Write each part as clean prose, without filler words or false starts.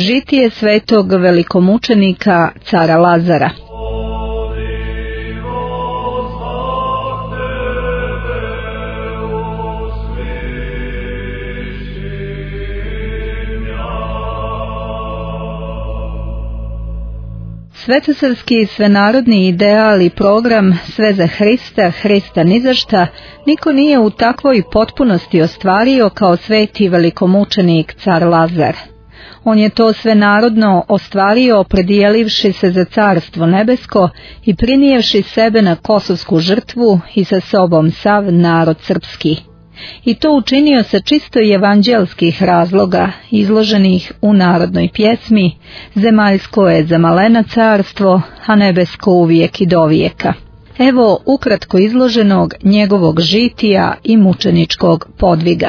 Žitije svetog velikomučenika cara Lazara. Svetosavski svenarodni ideal i program sve za Hrista, Hrista ni za šta, niko nije u takvoj potpunosti ostvario kao sveti velikomučenik car Lazar. On je to svenarodno ostvario predijelivši se za carstvo nebesko i prinijevši sebe na kosovsku žrtvu i sa sobom sav narod srpski. I to učinio sa čisto evanđelskih razloga, izloženih u narodnoj pjesmi: zemaljsko je za malena carstvo, a nebesko uvijek i dovijeka. Evo ukratko izloženog njegovog žitija i mučeničkog podviga.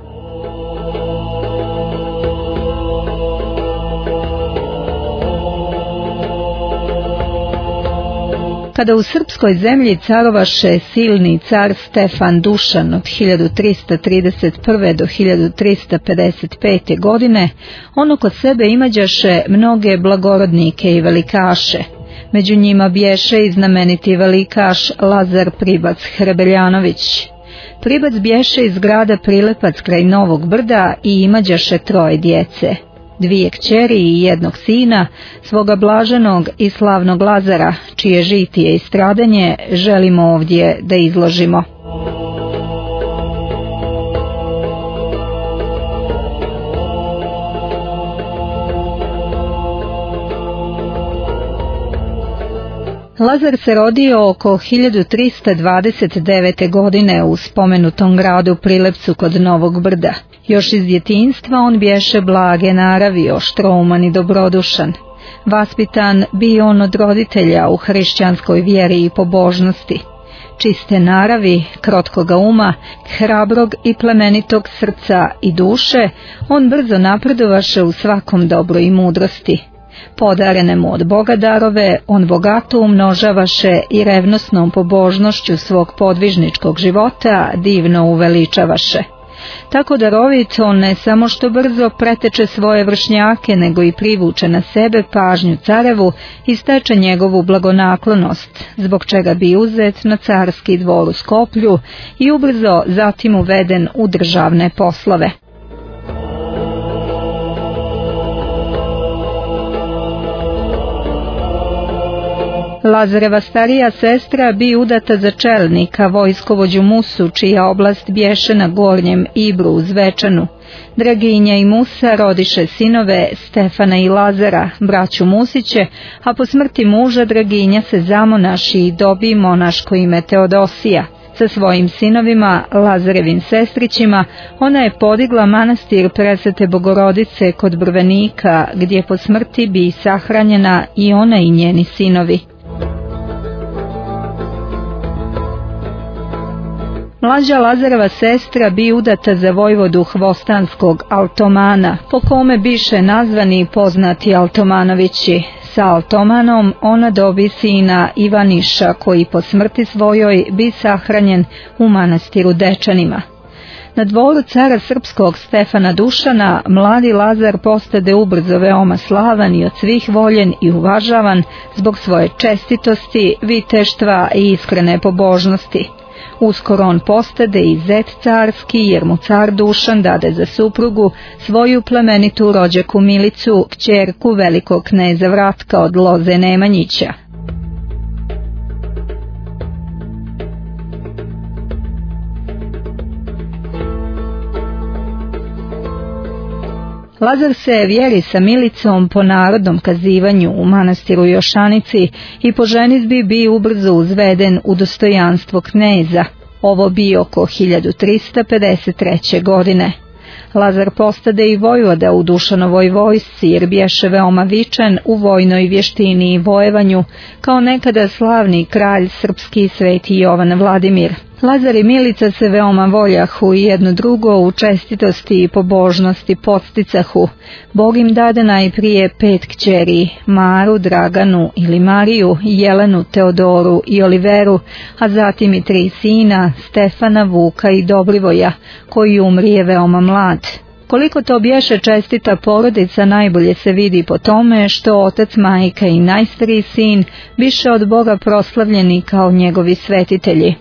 Kada u srpskoj zemlji carovaše silni car Stefan Dušan od 1331. do 1355. godine, on oko sebe imađaše mnoge blagorodnike i velikaše. Među njima bješe i znameniti velikaš Lazar Pribac Hrebeljanović. Pribac bješe iz grada Prilepac kraj Novog Brda i imađaše 3 djece. 2 kćeri i 1 sina, svoga blaženog i slavnog Lazara, čije žitije i stradanje želimo ovdje da izložimo. Lazar se rodio oko 1329. godine u spomenutom gradu Prilepcu kod Novog Brda. Još iz djetinjstva on bješe blage naravi, oštrouman i dobrodušan. Vaspitan bio on od roditelja u hrišćanskoj vjeri i pobožnosti. Čiste naravi, krotkoga uma, hrabrog i plemenitog srca i duše, on brzo napredovaše u svakom dobru i mudrosti. Podarene mu od Boga darove, on bogato umnožavaše i revnosnom pobožnošću svog podvižničkog života divno uveličavaše. Tako darovit on ne samo što brzo preteče svoje vršnjake, nego i privuče na sebe pažnju carevu i steče njegovu blagonaklonost, zbog čega bi uzet na carski dvor u Skoplju i ubrzo zatim uveden u državne poslove. Lazareva starija sestra bi udata za čelnika, vojskovođu Musu, čija oblast bješe na Gornjem Ibru uz Večanu. Draginja i Musa rodiše sinove Stefana i Lazara, braću Musiće, a po smrti muža Draginja se zamonaši i dobi monaško ime Teodosija. Sa svojim sinovima, Lazarevim sestrićima, ona je podigla manastir Presvete Bogorodice kod Brvenika, gdje po smrti bi sahranjena i ona i njeni sinovi. Mlađa Lazareva sestra bi udata za vojvodu Hvostanskog Altomana, po kome biše nazvani poznati Altomanovići. Sa Altomanom ona dobi sina Ivaniša, koji po smrti svojoj bi sahranjen u manastiru Dečanima. Na dvoru cara srpskog Stefana Dušana mladi Lazar postade ubrzo veoma slavan i od svih voljen i uvažavan zbog svoje čestitosti, viteštva i iskrene pobožnosti. Uskoro on postade i zet carski, jer mu car Dušan dade za suprugu svoju plemenitu rođaku Milicu, kćerku velikog kneza Vratka od Loze Nemanjića. Lazar se vjeri sa Milicom po narodnom kazivanju u manastiru Jošanici i po ženidbi bi ubrzo uzveden u dostojanstvo kneza. Ovo bi oko 1353. godine. Lazar postade i vojvoda u Dušanovoj vojsci, jer bješe veoma vičan u vojnoj vještini i vojevanju, kao nekada slavni kralj srpski sveti Jovan Vladimir. Lazar i Milica se veoma voljahu i jedno drugo u čestitosti i pobožnosti podsticahu. Bog im dade najprije 5 kćeri, Maru, Draganu ili Mariju, Jelenu, Teodoru i Oliveru, a zatim i 3 sina, Stefana, Vuka i Dobrivoja, koji umrije veoma mlad. Koliko to bješe čestita porodica najbolje se vidi po tome što otac, majka i najstariji sin biše od Boga proslavljeni kao njegovi svetitelji.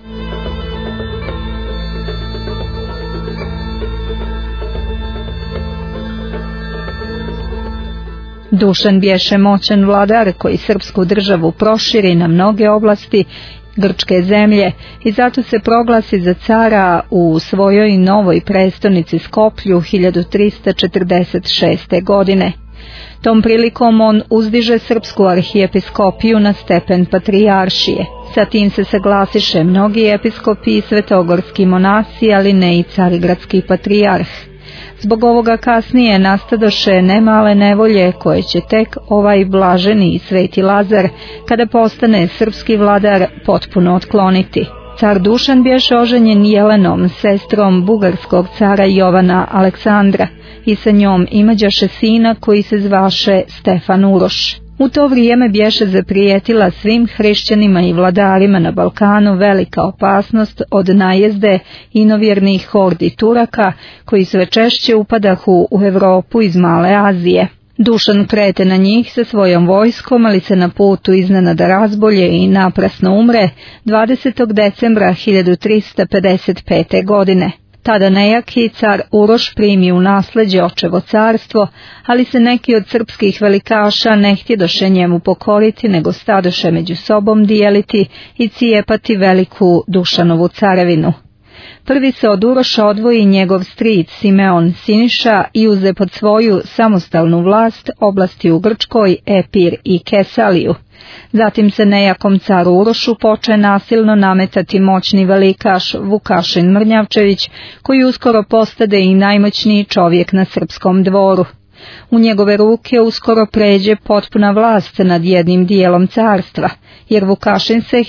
Dušan bješe moćan vladar koji srpsku državu proširi na mnoge oblasti grčke zemlje i zato se proglasi za cara u svojoj novoj prestonici Skoplju 1346. godine. Tom prilikom on uzdiže srpsku arhijepiskopiju na stepen patrijaršije. Sa tim se saglasiše mnogi episkopi i svetogorski monasi, ali ne i carigradski patrijarh. Zbog ovoga kasnije nastadoše nemale nevolje koje će tek ovaj blaženi i sveti Lazar, kada postane srpski vladar, potpuno otkloniti. Car Dušan bješe oženjen Jelenom, sestrom bugarskog cara Jovana Aleksandra, i sa njom imađaše sina koji se zvaše Stefan Uroš. U to vrijeme bješe zaprijetila svim hrišćanima i vladarima na Balkanu velika opasnost od najezde inovjernih hordi Turaka koji sve češće upadahu u Europu iz Male Azije. Dušan krete na njih sa svojom vojskom, ali se na putu iznenada razbolje i naprasno umre 20. decembra 1355. godine. Tada nejaki car Uroš primi u nasleđe očevo carstvo, ali se neki od srpskih velikaša ne htjedoše njemu pokoriti, nego stadoše među sobom dijeliti i cijepati veliku Dušanovu carevinu. Prvi se od Uroša odvoji njegov stric Simeon Siniša i uze pod svoju samostalnu vlast oblasti u Grčkoj, Epir i Kesaliju. Zatim se nejakom caru Urošu poče nasilno nametati moćni velikaš Vukašin Mrnjavčević, koji uskoro postade i najmoćniji čovjek na srpskom dvoru. U njegove ruke uskoro pređe potpuna vlast nad jednim dijelom carstva, jer Vukašin se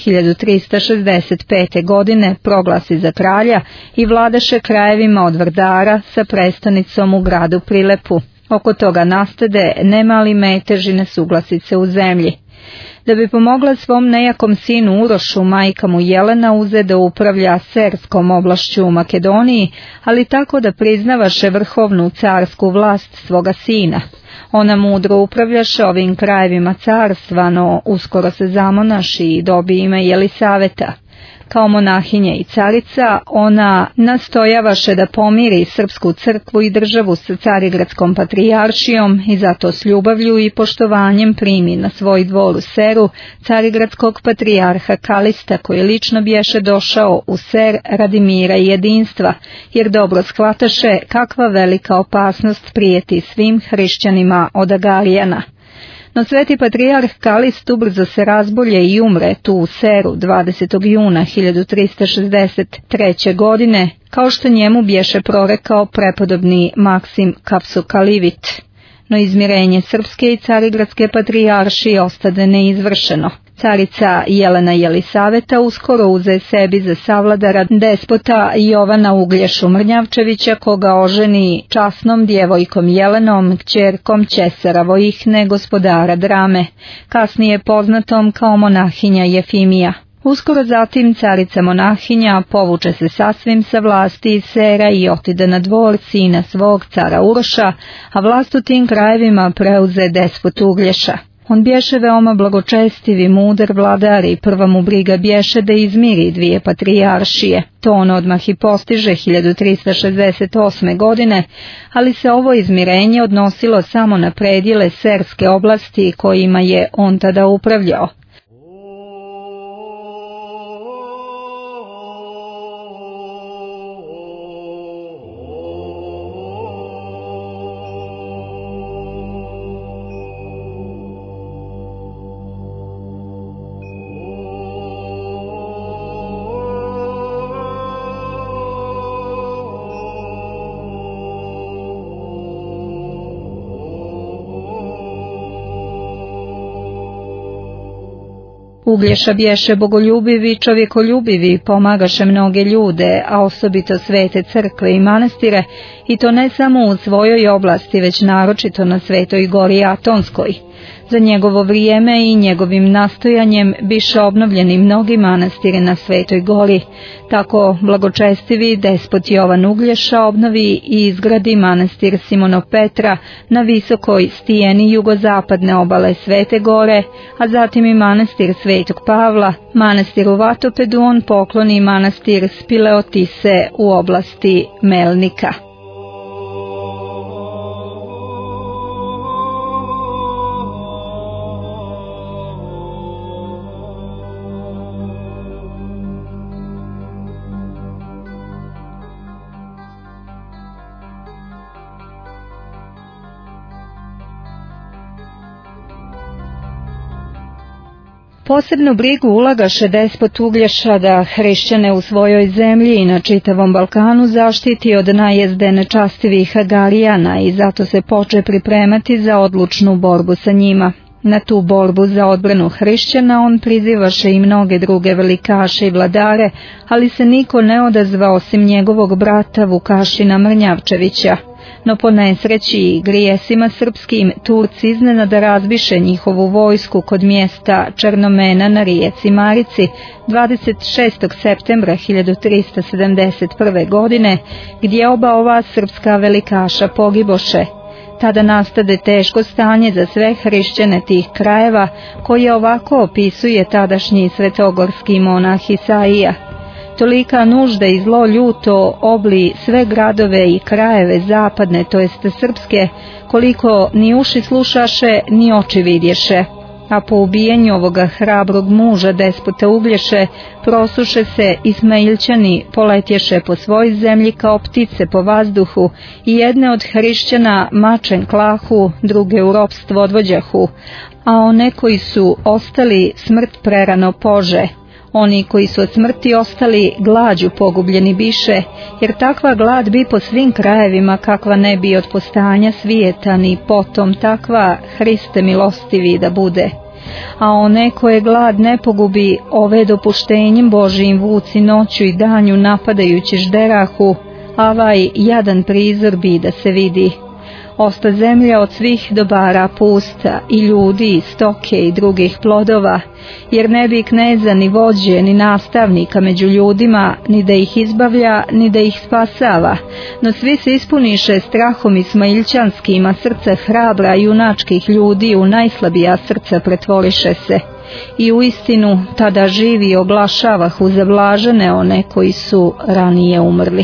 1365. godine proglasi za kralja i vladaše krajevima od Vrdara sa prestonicom u gradu Prilepu. Oko toga nastade nemali meteži nesuglasice u zemlji. Da bi pomogla svom nejakom sinu Urošu, majka mu Jelena uze da upravlja serskom oblašću u Makedoniji, ali tako da priznavaše vrhovnu carsku vlast svoga sina. Ona mudro upravljaše ovim krajevima carstva, no uskoro se zamonaši i dobi ime Jelisaveta. Kao monahinja i carica, ona nastojavaše da pomiri srpsku crkvu i državu sa carigradskom patrijaršijom i zato s ljubavlju i poštovanjem primi na svoj dvor u Seru carigradskog patrijarha Kalista, koji lično bješe došao u Ser radi mira i jedinstva, jer dobro shvataše kakva velika opasnost prijeti svim hrišćanima od Agarijana. No sveti patrijarh Kalist ubrzo se razbolje i umre tu u Seru 20. juna 1363. godine, kao što njemu bješe prorekao prepodobni Maksim Kapsukalivit. No izmirenje srpske i carigradske patrijaršije ostade neizvršeno. Carica Jelena Jelisaveta uskoro uze sebi za savladara despota Jovana Uglješu Mrnjavčevića, koga oženi časnom djevojkom Jelenom, kćerkom Ćesara Vojihne, gospodara Drame, kasnije poznatom kao monahinja Jefimija. Uskoro zatim carica monahinja povuče se sasvim sa vlasti iz Sera i otide na dvor sina svog cara Uroša, a vlast u tim krajevima preuze despot Uglješa. On bješe veoma blagočestiv i mudar vladar i prva mu briga bješe da izmiri dvije patrijaršije. To on odmah i postiže 1368. godine, ali se ovo izmirenje odnosilo samo na predjele serske oblasti kojima je on tada upravljao. Uglješa bješe bogoljubivi, čovjekoljubivi, pomagaše mnoge ljude, a osobito svete crkve i manastire, i to ne samo u svojoj oblasti, već naročito na Svetoj gori Atonskoj. Za njegovo vrijeme i njegovim nastojanjem biše obnovljeni mnogi manastiri na Svetoj gori. Tako blagočestivi despot Jovan Uglješa obnovi i izgradi manastir Simono Petra na visokoj stijeni jugozapadne obale Svete gore, a zatim i manastir Svetog Pavla, manastir u Vatopedu on pokloni manastir Spileotise u oblasti Melnika. Posebnu brigu ulagaše despot Uglješa da hrišćane u svojoj zemlji i na čitavom Balkanu zaštiti od najezde nečastivih Garijana i zato se poče pripremati za odlučnu borbu sa njima. Na tu borbu za odbranu hrišćana on prizivaše i mnoge druge velikaše i vladare, ali se niko ne odazva osim njegovog brata Vukašina Mrnjavčevića. No po nesreći i grijesima srpskim Turci iznenada razbiše njihovu vojsku kod mjesta Črnomena na rijeci Marici 26. septembra 1371. godine, gdje oba ova srpska velikaša pogiboše. Tada nastade teško stanje za sve hrišćane tih krajeva, koje ovako opisuje tadašnji svetogorski monah Isaija. Tolika nužda i zlo ljuto obli sve gradove i krajeve zapadne, to jest srpske, koliko ni uši slušaše, ni oči vidješe. A po ubijenju ovoga hrabrog muža despota Uglješe, prosuše se Ismailčani, poletješe po svoj zemlji kao ptice po vazduhu i jedne od hrišćana mačem klahu, druge u ropstvo odvođahu, a one koji su ostali smrt prerano pože. Oni koji su od smrti ostali glađu pogubljeni biše, jer takva glad bi po svim krajevima kakva ne bi od postanja svijeta, ni potom takva, Hriste milostivi da bude. A one koje glad ne pogubi, ove dopuštenjem Božijim vuci noću i danju napadajući žderahu, avaj jadan prizor bi da se vidi. Osta zemlja od svih dobara pusta, i ljudi, i stoke, i drugih plodova, jer ne bi kneza, ni vođe, ni nastavnika među ljudima, ni da ih izbavlja, ni da ih spasava, no svi se ispuniše strahom ismailčanskim, a srca hrabra junačkih ljudi u najslabija srca pretvoriše se. I u istinu tada živi oglašavahu za blažene one koji su ranije umrli.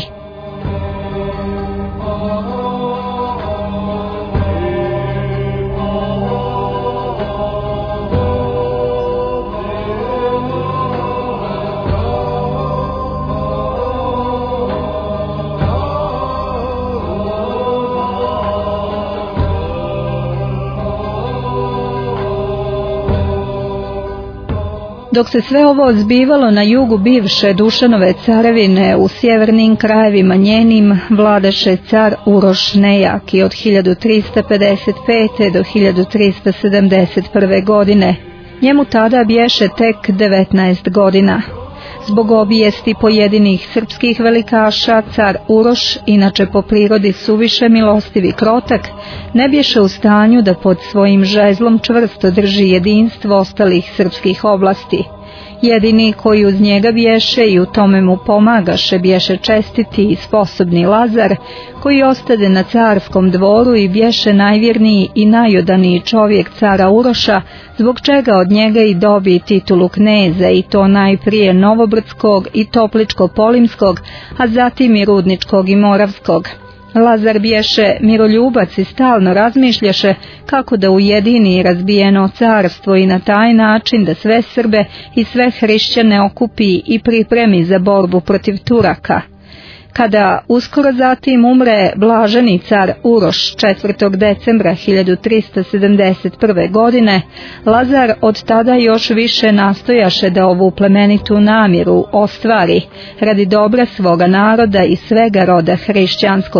Dok se sve ovo zbivalo na jugu bivše Dušanove carevine, u sjevernim krajevima njenim vladaše car Uroš Nejaki od 1355. do 1371. godine. Njemu tada bješe tek 19 godina. Zbog obijesti pojedinih srpskih velikaša, car Uroš, inače po prirodi suviše milostiv i krotak, ne bješe u stanju da pod svojim žezlom čvrsto drži jedinstvo ostalih srpskih oblasti. Jedini koji uz njega bješe i u tome mu pomagaše bješe čestiti i sposobni Lazar, koji ostade na carskom dvoru i bješe najvjerniji i najodaniji čovjek cara Uroša, zbog čega od njega i dobi titulu kneza, i to najprije Novobrdskog i Topličko-Polimskog, a zatim i Rudničkog i Moravskog. Lazar bješe miroljubac i stalno razmišljaše kako da ujedini razbijeno carstvo i na taj način da sve Srbe i sve hrišćane okupi i pripremi za borbu protiv Turaka. Kada uskoro zatim umre blaženi car Uroš 4. decembra 1371. godine, Lazar od tada još više nastojaše da ovu plemenitu namjeru ostvari radi dobra svoga naroda i svega roda hrišćanskoga.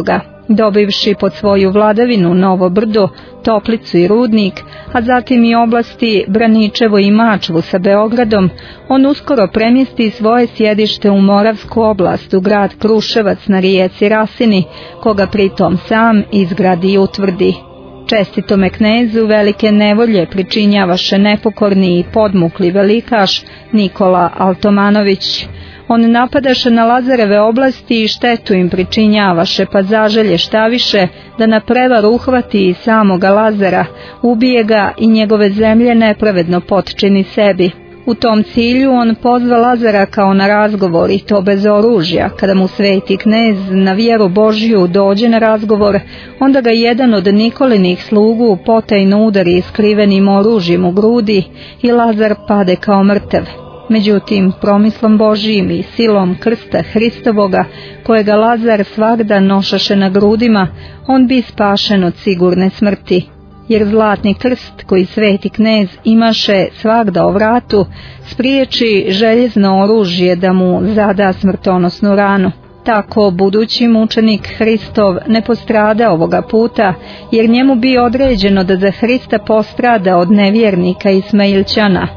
Dobivši pod svoju vladavinu Novo Brdo, Toplicu i Rudnik, a zatim i oblasti Braničevo i Mačvu sa Beogradom, on uskoro premjesti svoje sjedište u Moravsku oblast, u grad Kruševac na rijeci Rasini, koga pritom sam izgradi i utvrdi. Čestitome knezu velike nevolje pričinjavaše nepokorni i podmukli velikaš Nikola Altomanović. On napadaše na Lazareve oblasti i štetu im pričinjavaše, pa zaželje štaviše da na prevaru uhvati i samoga Lazara, ubije ga i njegove zemlje nepravedno potčini sebi. U tom cilju on pozva Lazara kao na razgovor, i to bez oružja. Kada mu sveti knez na vjeru Božju dođe na razgovor, onda ga jedan od Nikolinih slugu potajno udari skrivenim oružjem u grudi i Lazar pade kao mrtav. Međutim, promislom Božijim i silom krsta Hristovoga, kojega Lazar svagda nošaše na grudima, on bi spašen od sigurne smrti. Jer zlatni krst koji sveti knez imaše svagda o vratu, spriječi željezno oružje da mu zada smrtonosnu ranu. Tako budući mučenik Hristov ne postrada ovoga puta, jer njemu bi određeno da za Hrista postrada od nevjernika Ismailčana.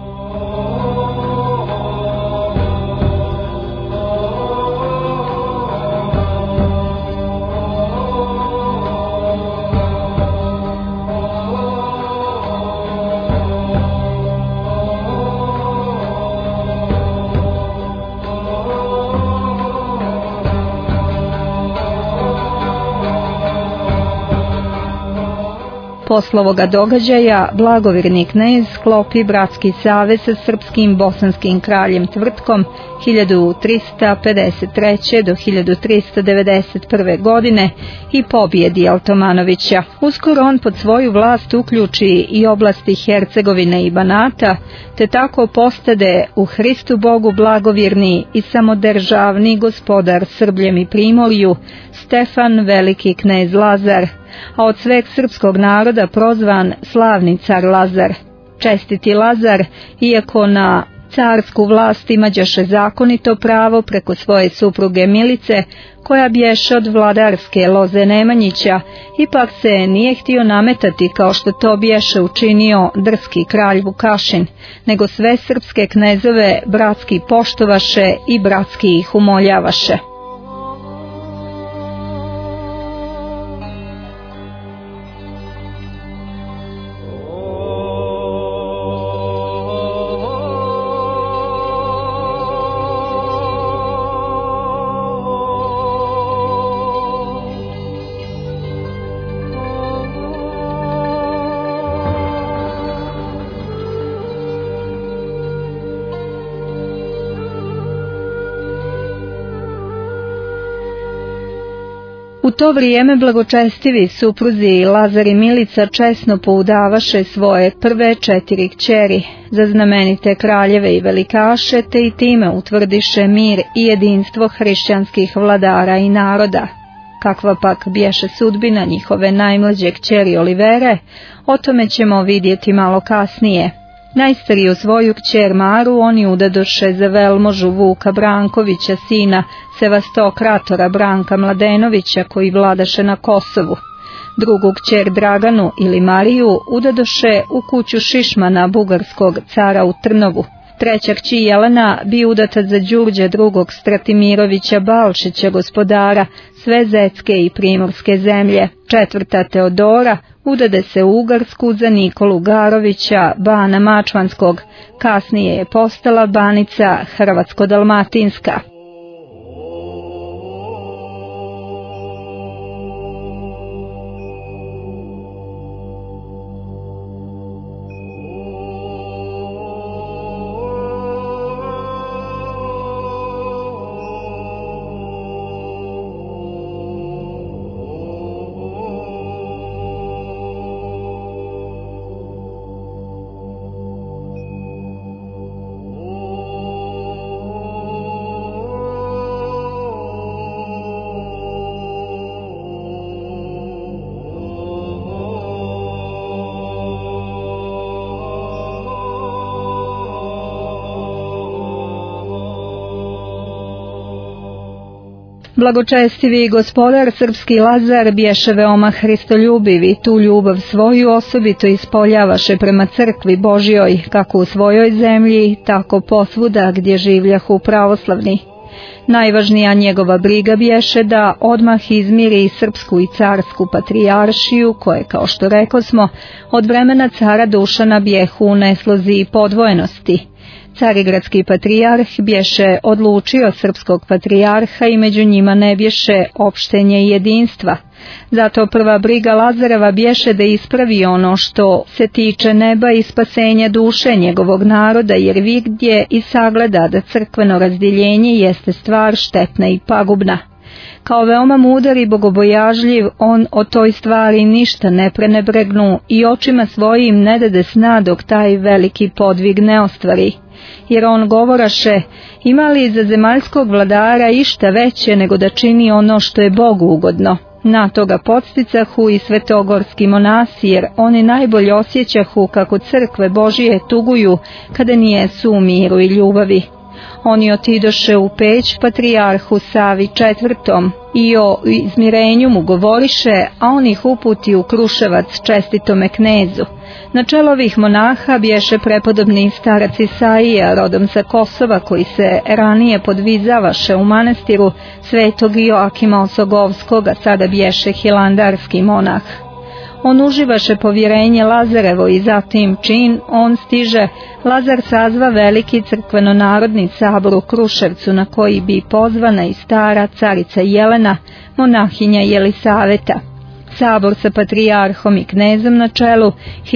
Posle ovoga događaja blagovirni knez sklopi bratski savez sa srpskim bosanskim kraljem Tvrtkom 1353. do 1391. godine i pobjedi Altomanovića. Uskoro on pod svoju vlast uključi i oblasti Hercegovine i Banata, te tako postade u Hristu Bogu blagovirni i samodržavni gospodar Srbljem i Primorju Stefan veliki knez Lazar, a od sveg srpskog naroda prozvan slavni car Lazar. Čestiti Lazar, iako na carsku vlast imađaše zakonito pravo preko svoje supruge Milice, koja bješe od vladarske loze Nemanjića, ipak se nije htio nametati kao što to bješe učinio drski kralj Vukašin, nego sve srpske knezove bratski poštovaše i bratski ih umoljavaše. U to vrijeme blagočestivi supruzi Lazar i Milica česno poudavaše svoje prve 4 kćeri za znamenite kraljeve i velikaše, te i time utvrdiše mir i jedinstvo hrišćanskih vladara i naroda. Kakva pak bješe sudbina njihove najmlađe kćeri Olivere, o tome ćemo vidjeti malo kasnije. Najstariju svoju kćer Maru oni udadoše za velmožu Vuka Brankovića, sina Sevastokratora Branka Mladenovića, koji vladaše na Kosovu. Drugu kćer Draganu ili Mariju udadoše u kuću Šišmana, bugarskog cara u Trnovu. Treća kći Jelena bi udata za Đurđa II. Stratimirovića Balšića, gospodara sve zetske i primorske zemlje. Četvrta Teodora udade se u Ugarsku za Nikolu Garovića, bana Mačvanskog, kasnije je postala banica Hrvatsko-Dalmatinska. Blagočestivi gospodar srpski Lazar bješe veoma hristoljubiv i tu ljubav svoju osobito ispoljavaše prema crkvi Božjoj, kako u svojoj zemlji, tako posvuda gdje življahu pravoslavni. Najvažnija njegova briga bješe da odmah izmiri srpsku i carsku patrijaršiju, koje, kao što rekosmo, od vremena cara Dušana bjehu u neslozi i podvojenosti. Carigradski patrijarh bješe odlučio srpskog patrijarha i među njima ne bješe opštenje i jedinstva. Zato prva briga Lazareva bješe da ispravi ono što se tiče neba i spasenja duše njegovog naroda, jer vigdje i sagleda da crkveno razdjeljenje jeste stvar štetna i pagubna. Kao veoma mudar i bogobojažljiv, on o toj stvari ništa ne prenebregnu i očima svojim ne dade sna dok taj veliki podvig ne ostvari. Jer on govoraše, ima li za zemaljskog vladara išta veće nego da čini ono što je Bogu ugodno. Na toga podsticahu i svetogorski monasi, jer oni najbolje osjećahu kako crkve Božije tuguju kada nijesu u miru i ljubavi. Oni otidoše u Peć patrijarhu Savi IV. I o izmirenju mu govoriše, a on ih uputi u Kruševac čestitome knezu. Na čelo ovih monaha bješe prepodobni starac Isaija, rodom sa Kosova, koji se ranije podvizavaše u manastiru svetog Joakima Osogovskoga, sada bješe hilandarski monah. On uživaše povjerenje Lazarevo i zatim čin on stiže, Lazar sazva veliki crkveno-narodni sabor u Kruševcu, na koji bi pozvana i stara carica Jelena, monahinja Jelisaveta. Sabor sa patrijarhom i knezom na čelu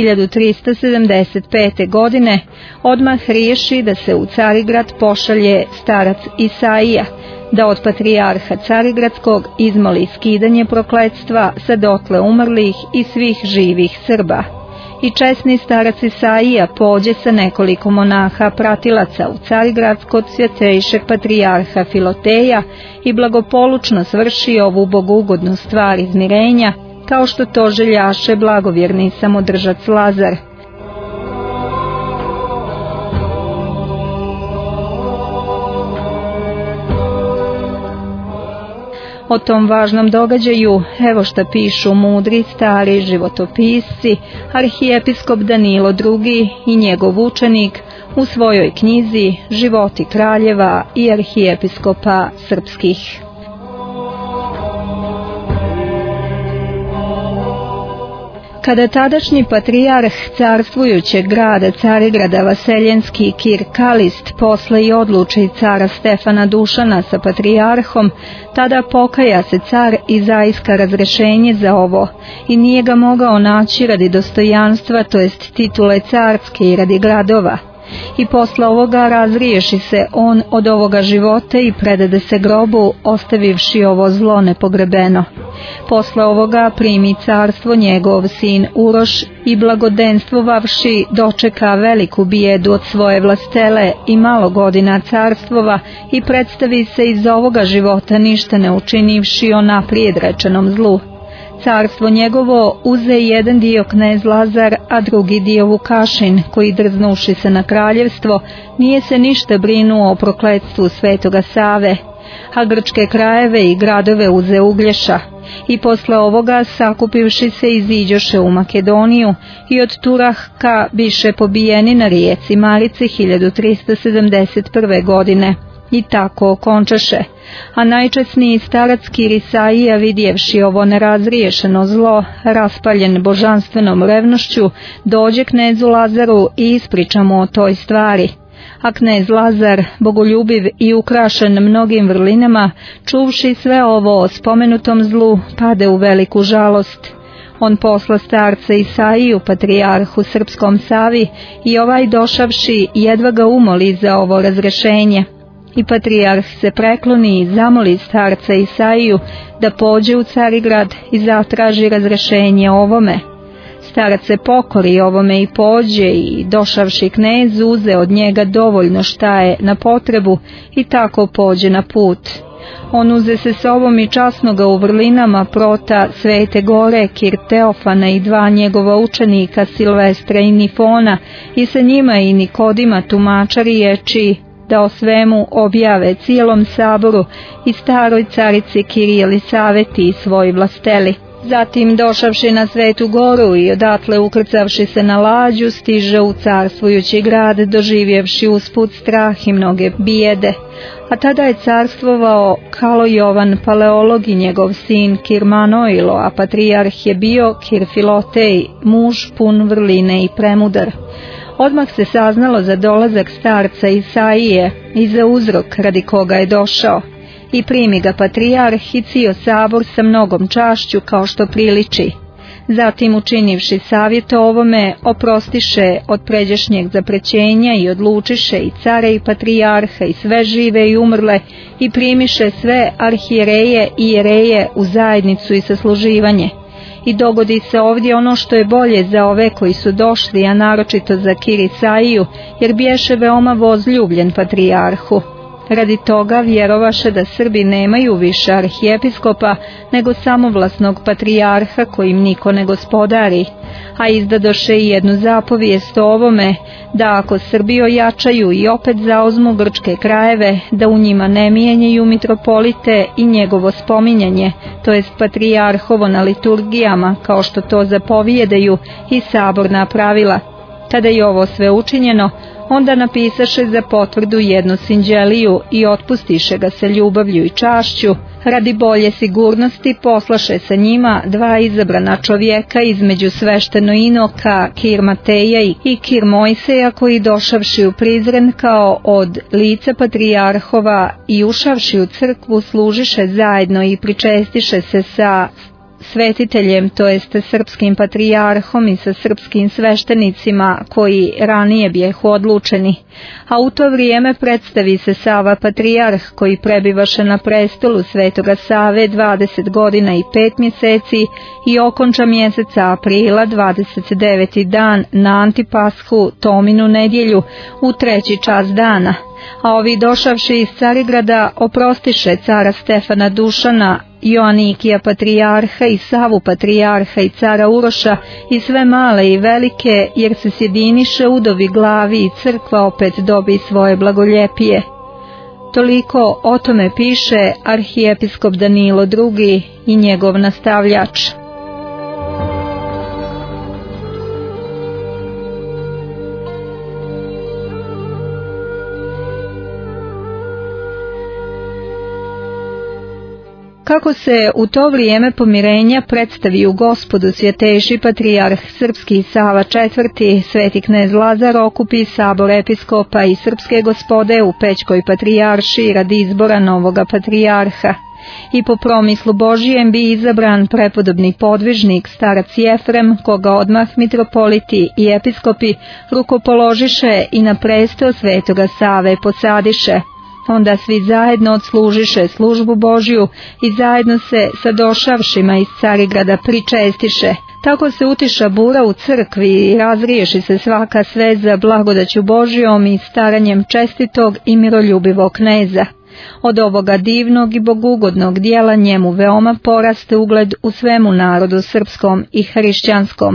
1375. godine odmah riješi da se u Carigrad pošalje starac Isaija, da od patrijarha Carigradskog izmoli skidanje prokletstva sa dotle umrlih i svih živih Srba. I česni starac Isaija pođe sa nekoliko monaha pratilaca u Carigrad kod svjetejšeg patrijarha Filoteja i blagopolučno svrši ovu bogugodnu stvar izmirenja, kao što to željaše blagovjerni samodržac Lazar. O tom važnom događaju evo šta pišu mudri stari životopisci, arhijepiskop Danilo II. I njegov učenik u svojoj knjizi Životi kraljeva i arhijepiskopa srpskih. Kada tadašnji patrijarh carstvujućeg grada Carigrada Vaseljenski Kir Kalist posle i odluči cara Stefana Dušana sa patrijarhom, tada pokaja se car i zaiska razrešenje za ovo i nije ga mogao naći radi dostojanstva, to jest titule carske i radi gradova. I posle ovoga razriješi se on od ovoga života i predade se grobu, ostavivši ovo zlo nepogrebeno. Posle ovoga primi carstvo njegov sin Uroš i blagodenствovavši dočeka veliku bijedu od svoje vlastele i malo godina carstvova i predstavi se iz ovoga života ništa ne učinivši o naprijed rečenom zlu. Carstvo njegovo uze jedan dio knez Lazar, a drugi dio Vukašin, koji drznuši se na kraljevstvo, nije se ništa brinuo o prokletstvu svetoga Save, a grčke krajeve i gradove uze Uglješa. I posle ovoga, sakupivši se, iziđoše u Makedoniju i od Turahka biše pobijeni na rijeci Marici 1371. godine. I tako okončaše. A najčasniji starac Kir Isaija, vidjevši ovo nerazriješeno zlo, raspaljen božanstvenom revnošću, dođe knezu Lazaru i ispriča mu o toj stvari. A knez Lazar, bogoljubiv i ukrašen mnogim vrlinama, čuvši sve ovo o spomenutom zlu, pade u veliku žalost. On posla starca Isaiju, patrijarhu srpskom Savi, i ovaj došavši jedva ga umoli za ovo razrešenje. I patrijarh se prekloni i zamoli starca Isaiju da pođe u Carigrad i zatraži razrešenje ovome. Starac se pokori ovome i pođe i došavši knezu uze od njega dovoljno šta je na potrebu i tako pođe na put. On uze se sobom i časno ga u vrlinama prota Svete Gore, Kir Teofana i dva njegova učenika Silvestra i Nifona i sa njima i Nikodima tumača riječi da o svemu objave cijelom saboru i staroj carici Kirijeli-saveti i svoj vlasteli. Zatim, došavši na Svetu goru i odatle ukrcavši se na lađu, stiže u carstvujući grad, doživjevši usput strah i mnoge bijede. A tada je carstvovao Kalo Jovan Paleolog i njegov sin Kir Manoilo, a patrijarh je bio Kir Filotej, muž pun vrline i premudar. Odmah se saznalo za dolazak starca Isaije i za uzrok radi koga je došao. I primi ga patrijarh i cio sabor sa mnogom čašću kao što priliči. Zatim, učinivši savjet o ovome, oprostiše od pređašnjeg zaprećenja i odlučiše i care i patrijarha i sve žive i umrle i primiše sve arhijereje i jereje u zajednicu i sasluživanje. I dogodi se ovdje ono što je bolje za ove koji su došli, a naročito za Kir Isaiju, jer biješe veoma vozljubljen patrijarhu. Radi toga vjerovaše da Srbi nemaju više arhijepiskopa nego samovlasnog patrijarha kojim niko ne gospodari, a izdadoše i jednu zapovijest o ovome, da ako Srbi ojačaju i opet zauzmu grčke krajeve, da u njima ne mijenjaju mitropolite i njegovo spominjanje, to jest patrijarhovo na liturgijama, kao što to zapovijedaju i saborna pravila. Kada je ovo sve učinjeno, onda napisaše za potvrdu jednu sinđeliju i otpustiše ga sa ljubavlju i čašću. Radi bolje sigurnosti poslaše sa njima dva izabrana čovjeka između svešteno Inoka, Kir Mateja i Kir Mojseja, koji došavši u Prizren kao od lica patrijarhova i ušavši u crkvu služiše zajedno i pričestiše se sa svetiteljem, to jest srpskim patrijarhom i sa srpskim sveštenicima koji ranije bijehu odlučeni. A u to vrijeme predstavi se Sava patrijarh koji prebivaše na prestolu Svetoga Save 20 godina i 5 mjeseci i okonča mjeseca aprila 29. dan na Antipashu, Tominu nedjelju, u 3. čas dana. A ovi došavši iz Carigrada oprostiše cara Stefana Dušana, Joanikija patrijarha i Savu patrijarha i cara Uroša i sve male i velike, jer se sjediniše udovi glavi i crkva opet dobi svoje blagoljepije. Toliko o tome piše arhijepiskop Danilo II i njegov nastavljač. Kako se u to vrijeme pomirenja predstavi u Gospodu svjetejši patrijarh srpski Sava IV, sveti knez Lazar okupi sabor episkopa i srpske gospode u Pećkoj patrijaršiji radi izbora novoga patrijarha. I po promislu Božijem bi izabran prepodobni podvižnik starac Jefrem, koga odmah mitropoliti i episkopi rukopoložiše i na presto Svetoga Save posadiše. Onda svi zajedno odslužiše službu Božju i zajedno se sa došavšima iz Carigrada pričestiše. Tako se utiša bura u crkvi i razriješi se svaka sveza blagodaću Božjom i staranjem čestitog i miroljubivog kneza. Od ovoga divnog i bogugodnog dijela njemu veoma poraste ugled u svemu narodu srpskom i hrišćanskom.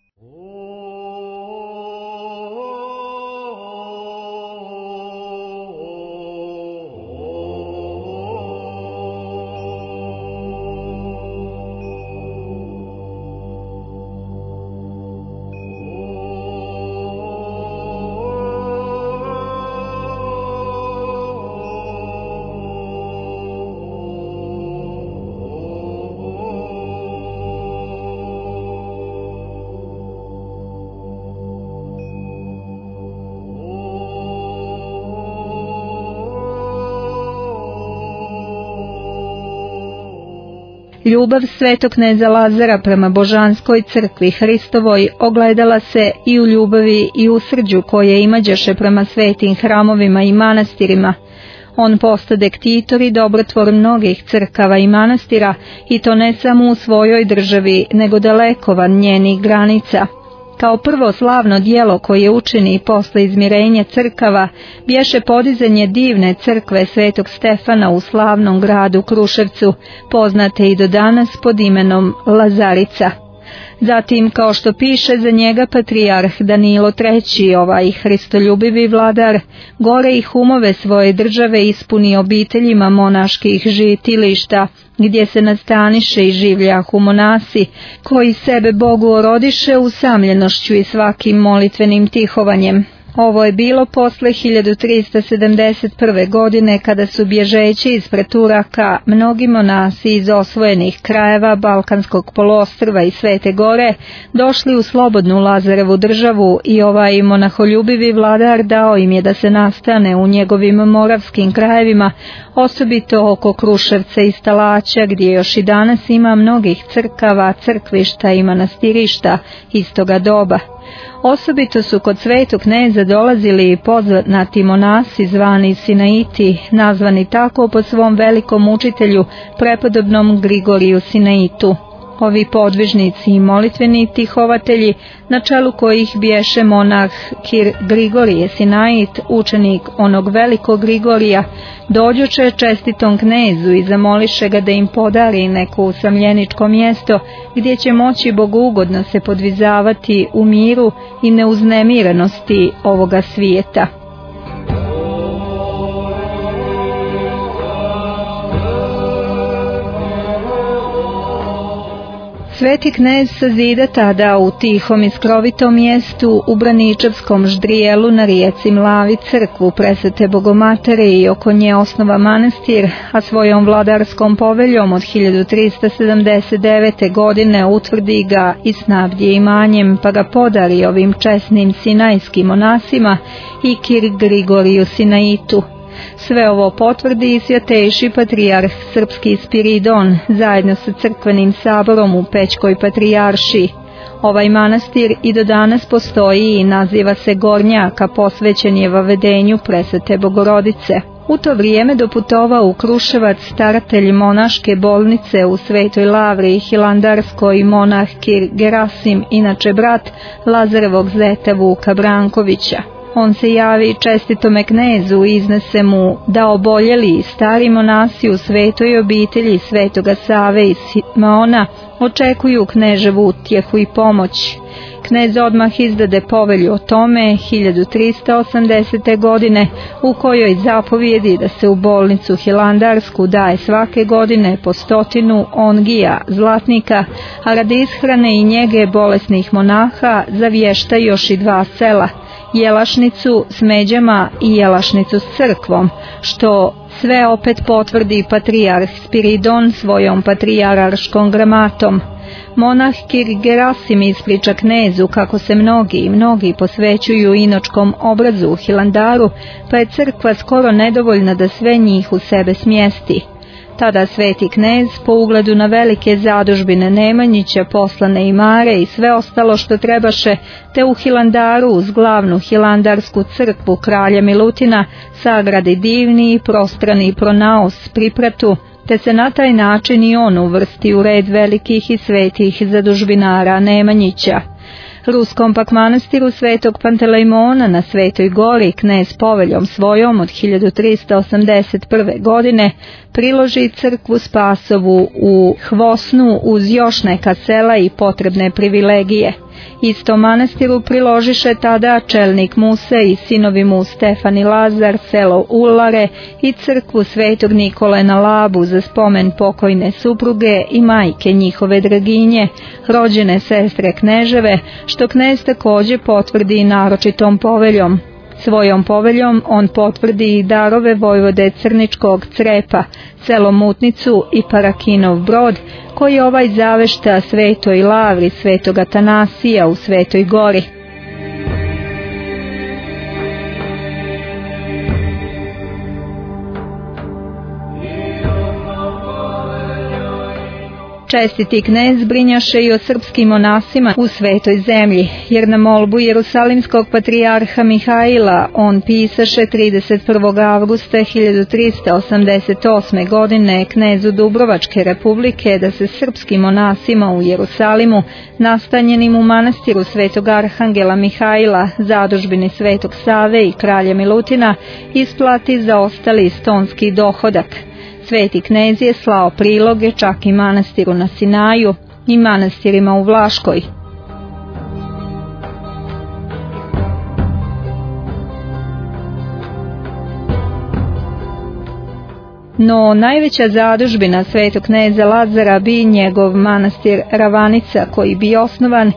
Ljubav svetog kneza Lazara prema božanskoj crkvi Hristovoj ogledala se i u ljubavi i u srđu koje imađaše prema svetim hramovima i manastirima. On postade ktitor i dobrotvor mnogih crkava i manastira, i to ne samo u svojoj državi, nego daleko van njenih granica. Kao prvo slavno djelo koje učini posle izmirenja crkava bješe podizanje divne crkve Svetog Stefana u slavnom gradu Kruševcu, poznate i do danas pod imenom Lazarica. Zatim, kao što piše za njega patrijarh Danilo III, ovaj hristoljubivi vladar, gore ih umove svoje države ispuni obiteljima monaških žitilišta, gdje se nastaniše i življahu monasi, koji sebe Bogu orodiše usamljenošću i svakim molitvenim tihovanjem. Ovo je bilo posle 1371. godine, kada su bježeći ispred Turaka mnogi monasi iz osvojenih krajeva Balkanskog poluostrva i Svete Gore došli u slobodnu Lazarevu državu i ovaj monaholjubivi vladar dao im je da se nastane u njegovim moravskim krajevima, osobito oko Kruševca i Stalaća, gdje još i danas ima mnogih crkava, crkvišta i manastirišta istoga doba. Osobito su kod svetog kneza dolazili i poznati monasi zvani Sinaiti, nazvani tako po svom velikom učitelju, prepodobnom Grigoriju Sinaitu. Ovi podvižnici i molitveni tihovatelji, na čelu kojih bješe monah Kir Grigorije Sinait, učenik onog velikog Grigorija, dođuče čestitom knezu i zamoliše ga da im podari neko usamljeničko mjesto gdje će moći bogougodno se podvizavati u miru i neuznemirenosti ovoga svijeta. Sveti knez sazida tada u tihom i skrovitom mjestu u Braničevskom ždrijelu na rijeci Mlavi crkvu Presvete Bogomatere i oko nje osnova manastir, a svojom vladarskom poveljom od 1379. godine utvrdi ga i snabdje imanjem, pa ga podari ovim česnim sinajskim monasima i Kir Grigoriju Sinaitu. Sve ovo potvrdi i svjatejši patrijarh srpski Spiridon zajedno sa crkvenim saborom u Pećkoj patrijaršiji. Ovaj manastir i do danas postoji i naziva se Gornjaka, posvećen je vavedenju Presvete Bogorodice. U to vrijeme doputovao u Kruševac staratelj monaške bolnice u Svetoj Lavri i hilandarskoj monah Kir Gerasim, inače brat Lazarevog zeta Vuka Brankovića. On se javi čestitome knezu i iznese mu da oboljeli i stari monasi u svetoj obitelji Svetoga Save i Simeona očekuju kneževu utjehu i pomoć. Knez odmah izdade povelju o tome 1380. godine, u kojoj zapovjedi da se u bolnicu hilandarsku daje svake godine po 100 ongija zlatnika, a radi ishrane i njege bolesnih monaha zavješta još i 2 sela, Jelašnicu s međama i Jelašnicu s crkvom, što sve opet potvrdi patrijarh Spiridon svojom patrijarškom gramatom. Monah Kir Gerasim ispriča knezu kako se mnogi posvećuju inočkom obrazu u Hilandaru, pa je crkva skoro nedovoljna da sve njih u sebe smjesti. Tada sveti knez, po ugledu na velike zadužbine Nemanjića, poslane imare i sve ostalo što trebaše, te u Hilandaru uz glavnu hilandarsku crkvu kralja Milutina sagradi divni i prostrani pronaos pripratu, te se na taj način i on uvrsti u red velikih i svetih zadužbinara Nemanjića. Ruskom pak manastiru Svetog Pantelejmona na Svetoj Gori knez poveljom svojom od 1381. godine priloži crkvu Spasovu u Hvosnu uz još neka sela i potrebne privilegije. Isto manastiru priložiše tada čelnik Muse i sinovi mu Stefan i Lazar, selo Ulare i crkvu Svetog Nikole na Labu za spomen pokojne supruge i majke njihove draginje, rođene sestre kneževe, što knez također potvrdi naročitom poveljom. Svojom poveljom on potvrdi i darove vojvode Crničkog Crepa, selo Mutnicu i Parakinov Brod, koji ovaj zavešta Svetoj Lavri Svetog Atanasija u Svetoj Gori. Čestiti knez brinjaše i o srpskim monasima u Svetoj zemlji, jer na molbu Jerusalimskog patrijarha Mihaila on pisaše 31. avgusta 1388. godine knezu Dubrovačke republike da se srpskim monasima u Jerusalimu, nastanjenim u manastiru Svetog Arhangela Mihaila, zadužbini Svetog Save i kralja Milutina, isplati zaostali stonski dohodak. Sveti knez je slao priloge čak i manastiru na Sinaju, i manastirima u Vlaškoj. No najveća zadužbina svetog kneza Lazara bi njegov manastir Ravanica, koji bi osnovan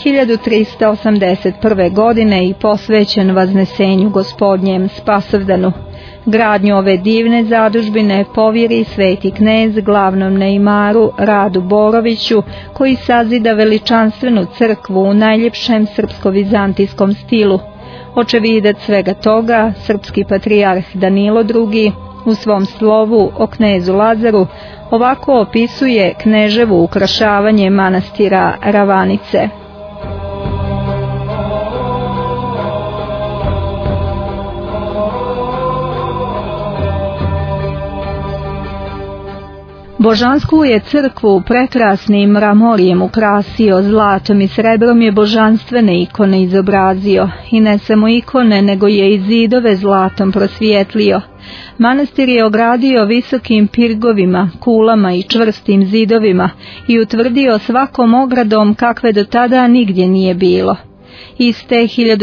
1381. godine i posvećen Vaznesenju Gospodnjem Spasovdanu. Gradnju ove divne zadužbine povjeri sveti knez glavnom neimaru Radu Boroviću, koji sazida veličanstvenu crkvu u najljepšem srpsko-vizantijskom stilu. Očevidac svega toga, srpski patrijarh Danilo II. U svom slovu o knezu Lazaru ovako opisuje kneževo ukrašavanje manastira Ravanice. Božansku je crkvu prekrasnim mramorijem ukrasio, zlatom i srebrom je božanstvene ikone izobrazio, i ne samo ikone, nego je i zidove zlatom prosvijetlio. Manastir je ogradio visokim pirgovima, kulama i čvrstim zidovima i utvrdio svakom ogradom kakve do tada nigdje nije bilo. Iste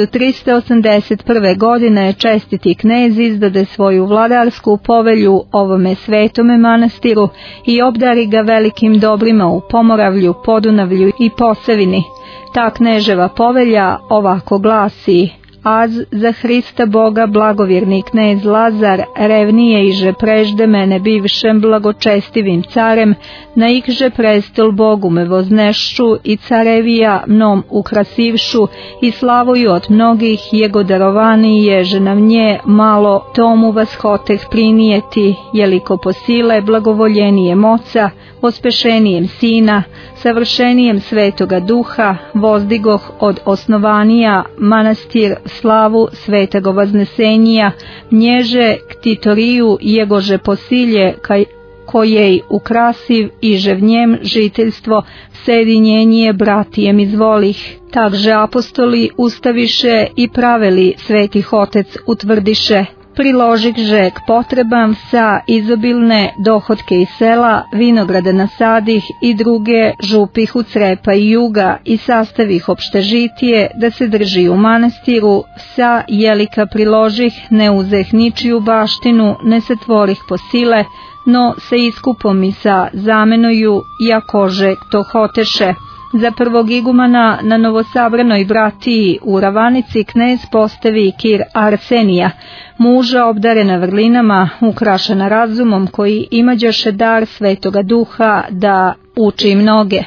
1381. godine čestiti knez izdade svoju vladarsku povelju ovome svetome manastiru i obdari ga velikim dobrima u Pomoravlju, Podunavlju i Posavini. Ta kneževa povelja ovako glasi: Az za Hrista Boga blagovjerni knez Lazar revnije iže prežde mene bivšem blagočestivim carem, na ikže prestol Bogu me voznešću i carevija mnom ukrasivšu i slavoju od mnogih jego darovani ježe na nje malo tomu vas hoteh prinijeti, jeliko po sile blagovoljenije moca, ospešenijem sina, savršenijem svetoga duha, vozdigoh od osnovanija manastir slavu svetego Vaznesenija, nježe ktitoriju jegože posilje kojej ukrasiv iže v njem žiteljstvo sjedinjenje bratijem izvolih. Takže apostoli ustaviše i praveli svetih otec utvrdiše. Priložikže k potrebam sa izobilne dohotke iz sela, vinograde nasadih i druge župih u crepa i juga i sastavih opštežitije da se drži u manastiru, sa jelika priložih ne uzeh ničiju baštinu, ne se tvorih po sile, no se iskupom i sa zamenoju, jakože to hoteše. Za prvog igumana na novosabranoj bratiji u Ravanici knez postavi kir Arsenija, muža obdarena vrlinama, ukrašena razumom, koji imađaše dar svetoga duha da uči mnoge.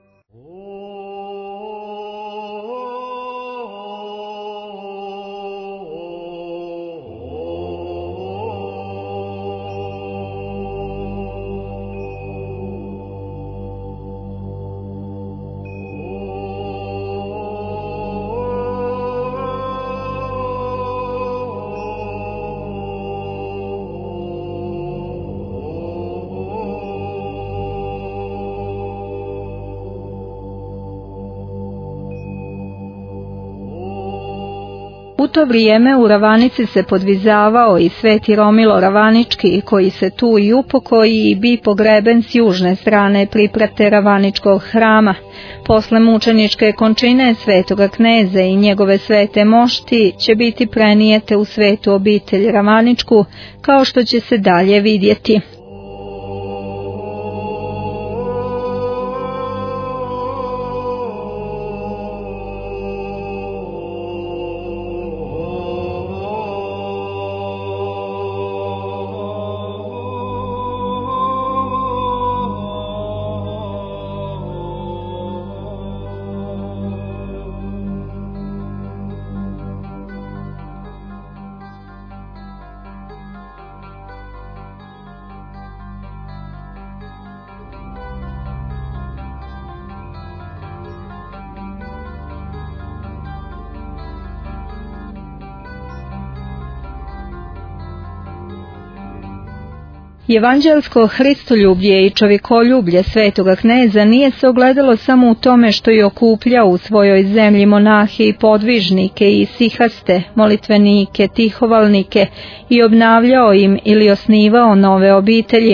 U to vrijeme u Ravanici se podvizavao i sveti Romilo Ravanički, koji se tu i upokoji i bi pogreben s južne strane priprate Ravaničkog hrama. Posle mučeničke končine svetoga kneza i njegove svete mošti će biti prenijete u svetu obitelj Ravaničku, kao što će se dalje vidjeti. Evanđelsko hristoljublje i čovjekoljublje svetoga kneza nije se ogledalo samo u tome što je okupljao u svojoj zemlji monahe i podvižnike i sihaste, molitvenike, tihovalnike i obnavljao im ili osnivao nove obitelji.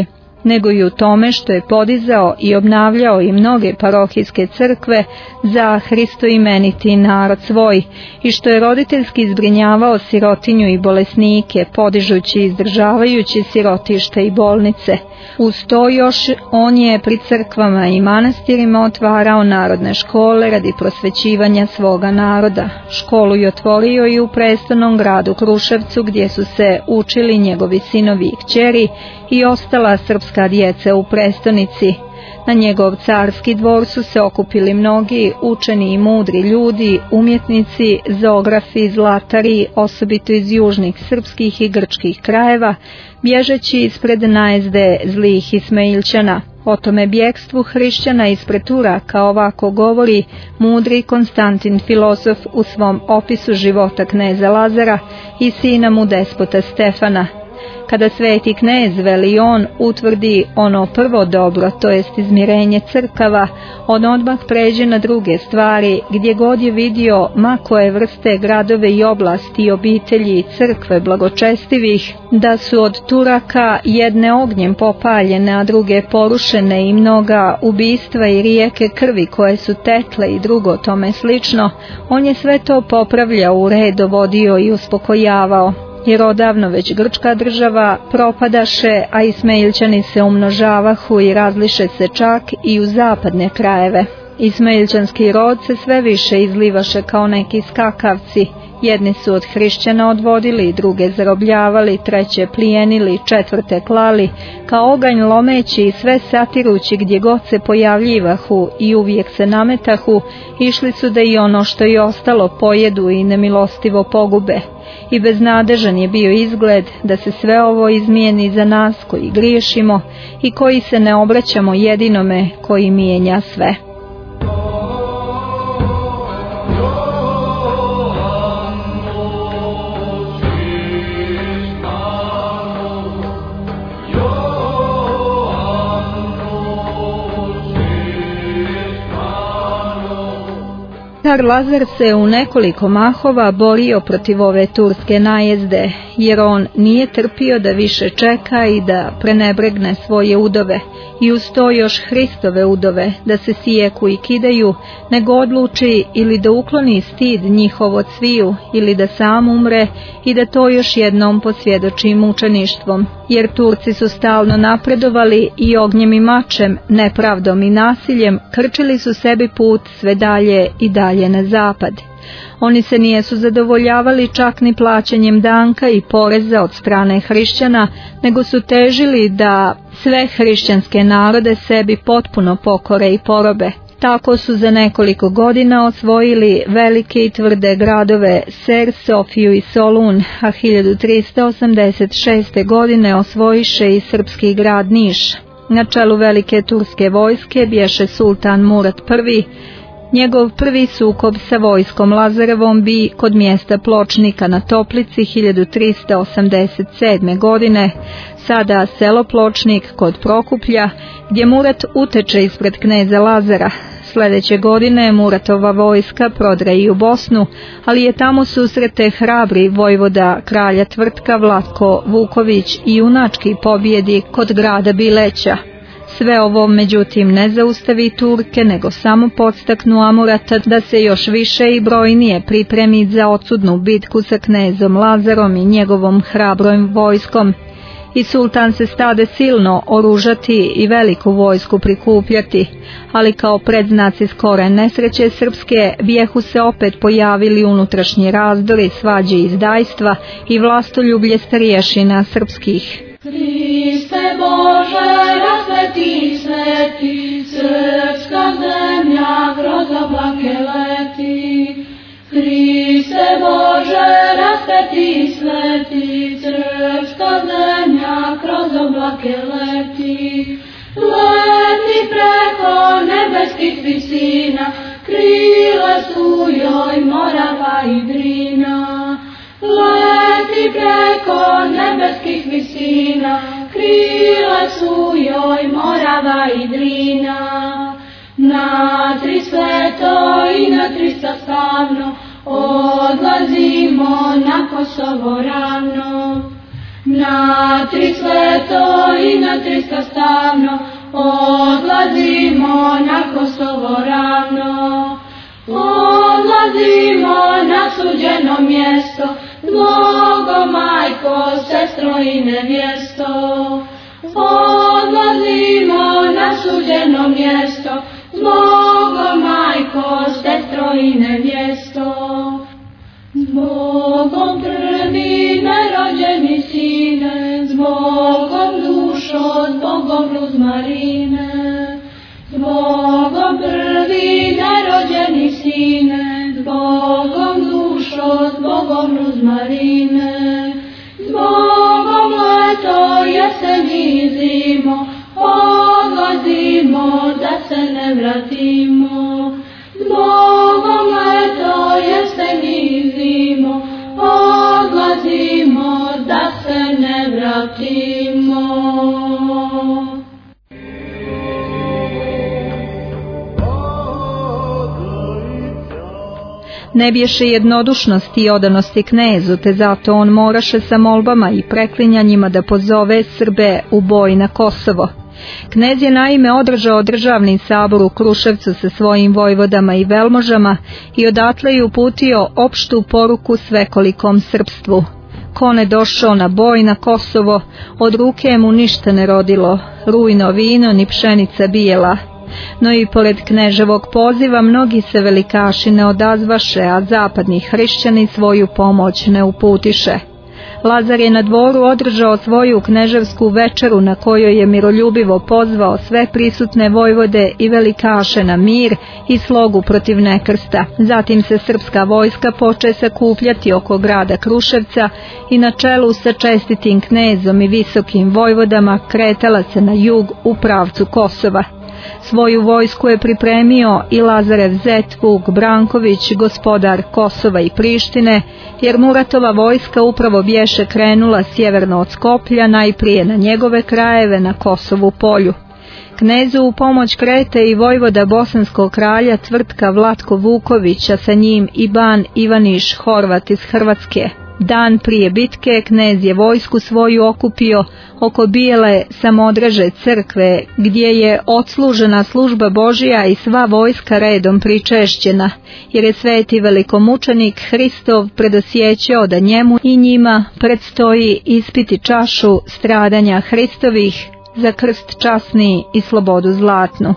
nego i u tome što je podizao i obnavljao i mnoge parohijske crkve za hristoimeniti narod svoj i što je roditeljski zbrinjavao sirotinju i bolesnike, podižući i izdržavajući sirotišta i bolnice. Uz to još on je pri crkvama i manastirima otvarao narodne škole radi prosvećivanja svoga naroda. Školu je otvorio i u prestolnom gradu Kruševcu, gdje su se učili njegovi sinovi i kćeri i ostala srpska djeca u prestonici. Na njegov carski dvor su se okupili mnogi učeni i mudri ljudi, umjetnici, zoografi, zlatari, osobito iz južnih srpskih i grčkih krajeva, bježeći ispred najezde zlih Ismailčana. O tome bjegstvu hrišćana ispred Turaka ovako govori mudri Konstantin filozof u svom opisu života kneza Lazara i sina mu despota Stefana. Kada sveti knez Velion utvrdi ono prvo dobro, to jest izmirenje crkava, on odmah pređe na druge stvari, gdje god je vidio ma koje vrste gradove i oblasti i obitelji i crkve blagočestivih, da su od Turaka jedne ognjem popaljene, a druge porušene i mnoga ubistva i rijeke krvi koje su tekle i drugo tome slično, on je sve to popravljao, u red dovodio i uspokojavao. Jer odavno već grčka država propadaše, a Ismailčani se umnožavahu i razliše se čak i u zapadne krajeve. Ismailčanski rod se sve više izlivaše kao neki skakavci. Jedni su od hrišćana odvodili, druge zarobljavali, treće plijenili, četvrte klali, kao oganj lomeći i sve satirući gdje god se pojavljivahu i uvijek se nametahu, išli su da i ono što je ostalo pojedu i nemilostivo pogube. I beznadežan je bio izgled da se sve ovo izmijeni za nas koji griješimo i koji se ne obraćamo jedinome koji mijenja sve. Car Lazar se u nekoliko mahova borio protiv ove turske najezde, jer on nije trpio da više čeka i da prenebregne svoje udove, i uz to još Hristove udove, da se sijeku i kidaju, nego odluči ili da ukloni stid njihov od sviju, ili da sam umre i da to još jednom posvjedoči mučeništvom, jer Turci su stalno napredovali i ognjem i mačem, nepravdom i nasiljem krčili su sebi put sve dalje i dalje na zapad. Oni se nijesu zadovoljavali čak ni plaćanjem danka i poreza od strane hrišćana, nego su težili da sve hrišćanske narode sebi potpuno pokore i porobe. Tako su za nekoliko godina osvojili velike i tvrde gradove Ser, Sofiju i Solun, a 1386. godine osvojiše i srpski grad Niš. Na čelu velike turske vojske bješe sultan Murat I. Njegov prvi sukob sa vojskom Lazarevom bi kod mjesta Pločnika na Toplici 1387. godine, sada selo Pločnik kod Prokuplja, gdje Murat uteče ispred kneza Lazara. Sljedeće godine Muratova vojska prodre i u Bosnu, ali je tamo susrete hrabri vojvoda kralja Tvrtka Vlatko Vuković i junački pobjedi kod grada Bileća. Sve ovo međutim ne zaustavi Turke, nego samo podstaknu Amurata da se još više i brojnije pripremi za odsudnu bitku sa knezom Lazarom i njegovom hrabrom vojskom. I sultan se stade silno oružati i veliku vojsku prikupljati, ali kao predznaci skore nesreće srpske bijehu se opet pojavili unutrašnji razdori, svađe i izdajstva i vlastoljublje starješina srpskih. Hriste Bože, rasveti sveti, srpska zemlja kroz oblake leti. Hriste Bože, rasveti sveti, srpska zemlja kroz oblake leti. Leti preko nebeskih visina, krila su joj Morava i Drina. Leti preko nebeskih visina, krila su joj Morava i Drina. Na tri sveto i na 300 slavno, odlazimo na Kosovo ravno. Na tri sveto i na 300 stavno, odlazimo na Kosovo ravno. Odlazimo na suđeno mjesto, mnogo majko, sestro i nevjesto. Odlazimo na suđeno mjesto, mnogo majko, sestro i nevjesto. Zbogom prvi nerođeni sine, zbogom dušo, zbogom ruzmarine. Zbogom prvi nerođeni sine, zbogom dušo, zbogom ruzmarine. Zbogom leto, jesen i zimo, odlazimo da se ne vratimo. Zbogom leto, jesen i zimo, odlazimo da se ne vratimo. Ne bješe jednodušnosti i odanosti knezu, te zato on moraše sa molbama i preklinjanjima da pozove Srbe u boj na Kosovo. Knez je naime održao državni sabor u Kruševcu sa svojim vojvodama i velmožama i odatle je uputio opštu poruku svekolikom srpstvu. Ko ne došao na boj na Kosovo, od ruke mu ništa ne rodilo, rujno vino ni pšenica bijela. No i pored kneževog poziva mnogi se velikaši ne odazvaše, a zapadni hrišćani svoju pomoć ne uputiše. Lazar je na dvoru održao svoju kneževsku večeru na kojoj je miroljubivo pozvao sve prisutne vojvode i velikaše na mir i slogu protiv nekrsta. Zatim se srpska vojska poče sakupljati oko grada Kruševca i na čelu sa čestitim knezom i visokim vojvodama kretala se na jug u pravcu Kosova. Svoju vojsku je pripremio i Lazarev zet Vuk Branković, gospodar Kosova i Prištine, jer Muratova vojska upravo bješe krenula sjeverno od Skoplja, najprije na njegove krajeve na Kosovu polju. Knezu u pomoć krete i vojvoda bosanskog kralja Tvrtka Vlatko Vuković, a sa njim i ban Ivaniš Horvat iz Hrvatske. Dan prije bitke knez je vojsku svoju okupio oko bijele Samodreže crkve, gdje je odslužena služba Božija i sva vojska redom pričešćena, jer je sveti velikomučenik Hristov predosjećao da njemu i njima predstoji ispiti čašu stradanja Hristovih za krst časni i slobodu zlatnu.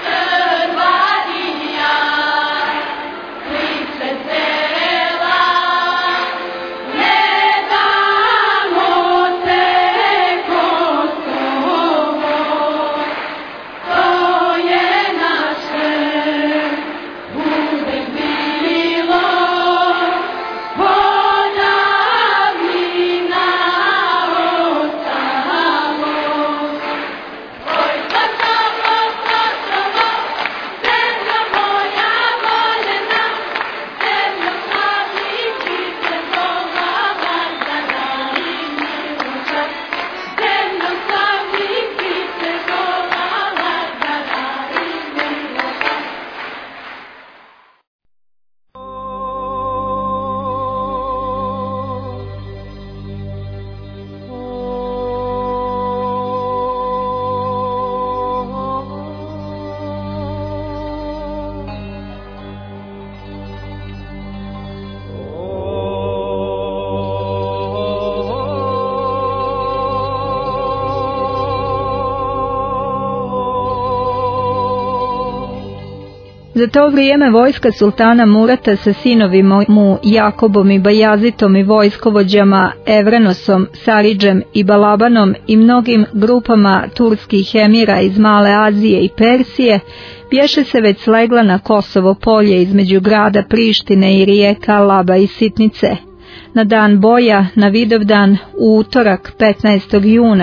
Za to vrijeme vojska sultana Murata sa sinovima mu Jakobom i Bajazitom i vojskovođama Evrenosom, Saridžem i Balabanom i mnogim grupama turskih emira iz Male Azije i Persije bješe se već slegla na Kosovo polje između grada Prištine i rijeka Laba i Sitnice. Na dan boja, na Vidovdan, u utorak 15. juna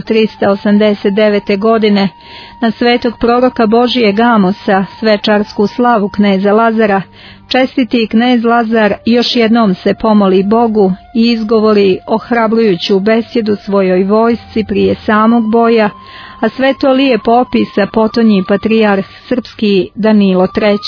1389. godine, na svetog proroka Božijeg Amosa, svečarsku slavu kneza Lazara, čestiti knez Lazar još jednom se pomoli Bogu i izgovori ohrabrujuću besjedu svojoj vojsci prije samog boja, a sve to lijep opisa potonji patrijarh srpski Danilo III.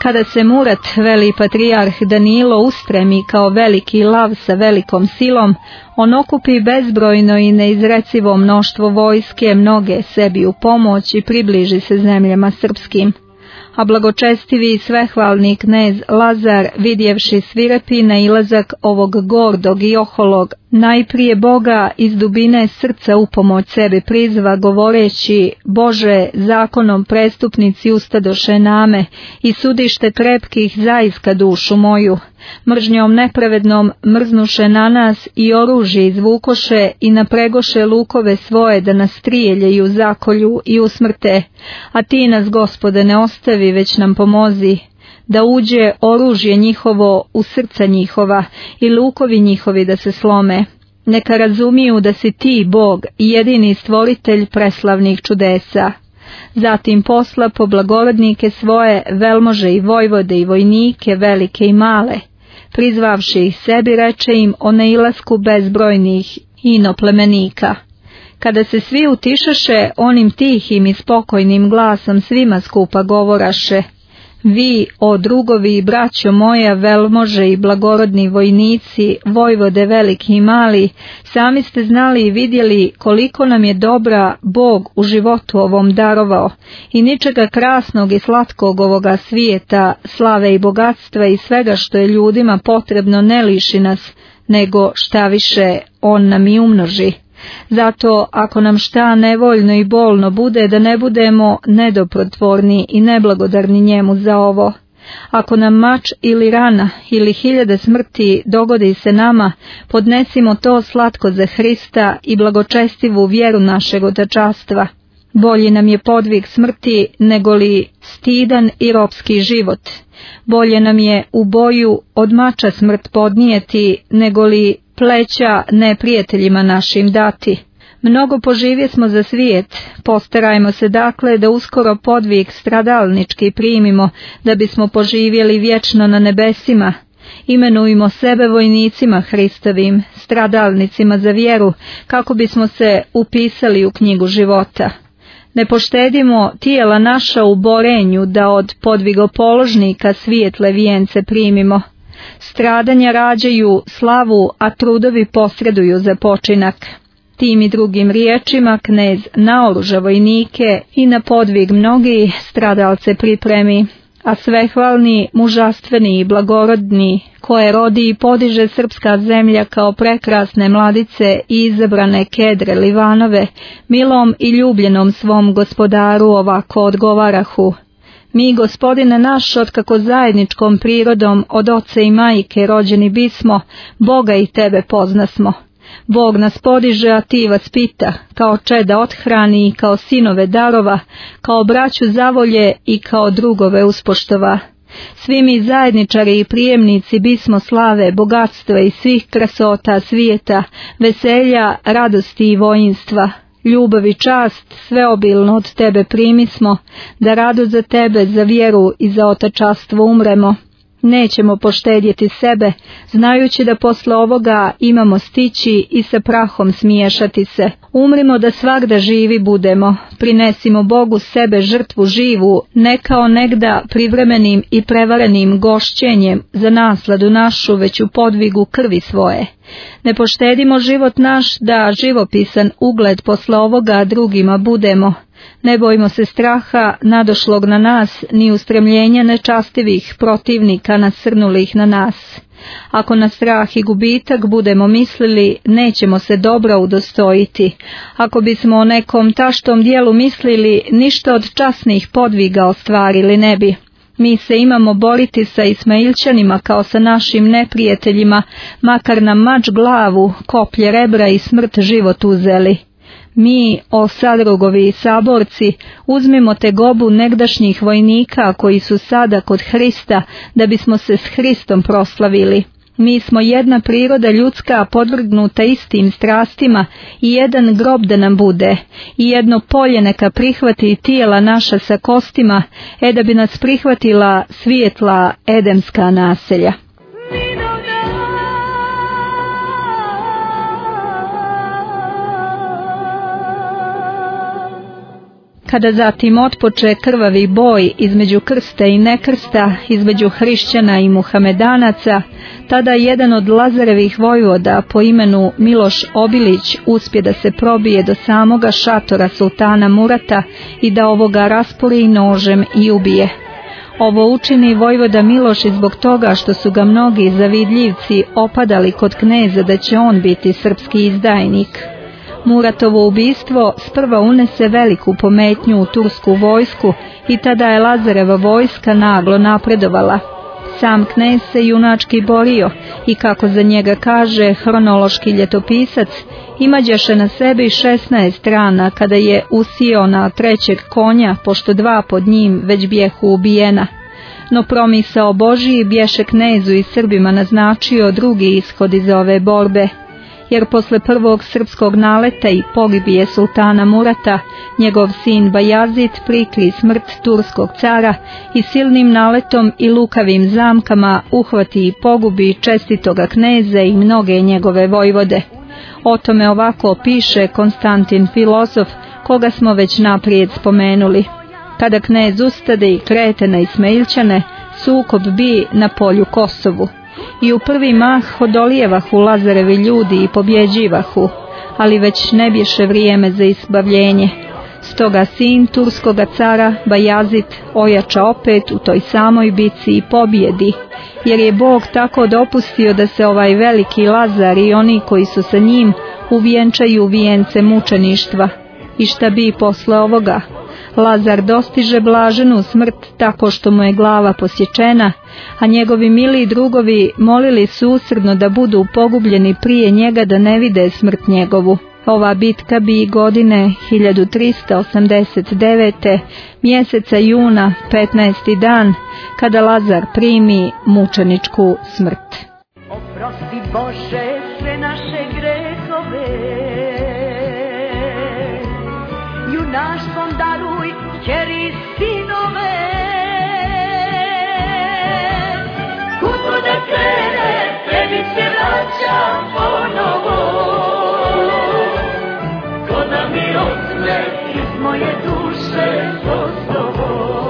Kada se Murat, veli patrijarh Danilo, ustremi kao veliki lav sa velikom silom, on okupi bezbrojno i neizrecivo mnoštvo vojske, mnoge sebi u pomoć i približi se zemljama srpskim. A blagočestivi i svehvalni knez Lazar, vidjevši svirepi nailazak ovog gordog i oholog, najprije Boga iz dubine srca upomoć sebi prizva, govoreći: Bože, zakonom prestupnici ustadoše name i sudište krepkih zaiska dušu moju. Mržnjom nepravednom mrznuše na nas i oružje izvukoše i napregoše lukove svoje da nas strijeljeju, zakolju i usmrte. A ti nas, Gospode, ne ostavi, već nam pomozi, da uđe oružje njihovo u srca njihova i lukovi njihovi da se slome. Neka razumiju da si ti, Bog, jedini stvoritelj preslavnih čudesa. Zatim posla po blagorodnike svoje, velmože i vojvode i vojnike, velike i male. Prizvavši ih sebi, reče im o nailasku bezbrojnih inoplemenika. Kada se svi utišaše, onim tihim i spokojnim glasom svima skupa govoraše: Vi, o drugovi i braćo moja, velmože i blagorodni vojnici, vojvode veliki i mali, sami ste znali i vidjeli koliko nam je dobra Bog u životu ovom darovao i ničega krasnog i slatkog ovoga svijeta, slave i bogatstva i svega što je ljudima potrebno ne liši nas, nego šta više on nam i umnoži. Zato ako nam šta nevoljno i bolno bude, da ne budemo nedoprotvorni i neblagodarni njemu za ovo. Ako nam mač ili rana ili 1000 smrti dogodi se nama, podnesimo to slatko za Hrista i blagočestivu vjeru našeg otačastva. Bolji nam je podvig smrti negoli stidan i ropski život. Bolje nam je u boju od mača smrt podnijeti negoli pleća neprijateljima našim dati. Mnogo poživje smo za svijet, postarajmo se dakle da uskoro podvig stradalnički primimo, da bismo poživjeli vječno na nebesima. Imenujmo sebe vojnicima Hristovim, stradalnicima za vjeru, kako bismo se upisali u knjigu života. Ne poštedimo tijela naša u borenju, da od podvigopoložnika svijetle vijence primimo. Stradanja rađaju slavu, a trudovi posreduju za počinak. Tim i drugim riječima knez naoruža vojnike i na podvig mnogi stradalce pripremi, a svehvalni, mužastveni i blagorodni, koje rodi i podiže srpska zemlja kao prekrasne mladice i izabrane kedre Livanove, milom i ljubljenom svom gospodaru ovako odgovarahu: Mi, Gospodine naš, otkako zajedničkom prirodom od oca i majke rođeni bismo, Boga i tebe poznasmo. Bog nas podiže, a ti vaspita, kao čeda othrani i kao sinove darova, kao braću zavolje i kao drugove uspoštova. Svi mi zajedničari i prijemnici bismo slave, bogatstva i svih krasota svijeta, veselja, radosti i vojinstva. Ljubav i čast sveobilno od tebe primismo, da rado za tebe, za vjeru i za otačastvo umremo. Nećemo poštedjeti sebe, znajući da posle ovoga imamo stići i sa prahom smiješati se. Umrimo da svagda živi budemo, prinesimo Bogu sebe žrtvu živu, ne kao negda privremenim i prevarenim gošćenjem za nasladu našu, već u podvigu krvi svoje. Ne poštedimo život naš da živopisan ugled posle ovoga drugima budemo. Ne bojimo se straha nadošlog na nas, ni ustremljenja nečastivih protivnika nasrnulih na nas. Ako na strah i gubitak budemo mislili, nećemo se dobro udostojiti. Ako bismo o nekom taštom dijelu mislili, ništa od časnih podviga ostvarili ne bi. Mi se imamo boriti sa Ismailčanima kao sa našim neprijateljima, makar nam mač glavu, koplje rebra i smrt život uzeli. Mi, o sadrugovi i saborci, uzmimo tegobu negdašnjih vojnika koji su sada kod Hrista, da bismo se s Hristom proslavili. Mi smo jedna priroda ljudska podvrgnuta istim strastima i jedan grob da nam bude, i jedno polje neka prihvati tijela naša sa kostima, da bi nas prihvatila svijetla edemska naselja. Kada zatim otpoče krvavi boj između krsta i nekrsta, između hrišćana i muhamedanaca, tada jedan od Lazarevih vojvoda po imenu Miloš Obilić uspje da se probije do samoga šatora sultana Murata i da ovoga raspori nožem i ubije. Ovo učini vojvoda Miloš i zbog toga što su ga mnogi zavidljivci opadali kod kneza da će on biti srpski izdajnik. Muratovo ubistvo sprva unese veliku pometnju u tursku vojsku i tada je Lazareva vojska naglo napredovala. Sam knez se junački borio i, kako za njega kaže hronološki ljetopisac, imađaše na sebi 16 rana kada je usio na trećeg konja, pošto 2 pod njim već bijehu ubijena. No promisao Božiji bješe knezu i Srbima naznačio drugi ishod iz ove borbe, jer posle prvog srpskog naleta i pogibije sultana Murata, njegov sin Bajazid prikri smrt turskog cara i silnim naletom i lukavim zamkama uhvati i pogubi čestitoga kneza i mnoge njegove vojvode. O tome ovako piše Konstantin filozof, koga smo već naprijed spomenuli. Kada knez ustade i krete na Ismailčane, sukob bi na polju Kosovu. I u prvi mah odolijevahu Lazarevi ljudi i pobjeđivahu, ali već ne bješe vrijeme za izbavljenje. Stoga sin turskoga cara Bajazid ojača opet u toj samoj bici i pobjedi, jer je Bog tako dopustio da se ovaj veliki Lazar i oni koji su sa njim uvjenčaju vijence mučeništva. I šta bi posle ovoga? Lazar dostiže blaženu smrt tako što mu je glava posječena, a njegovi mili drugovi molili su usrdno da budu pogubljeni prije njega da ne vide smrt njegovu. Ova bitka bi godine 1389. mjeseca juna, 15. dan, kada Lazar primi mučeničku smrt. Oprosti Bože sve naše grehove, junaštvom daruj kćeri sinove. Kuda da krene, tebi se vraćam ponovo, ko da mi otme iz moje duše gostovo.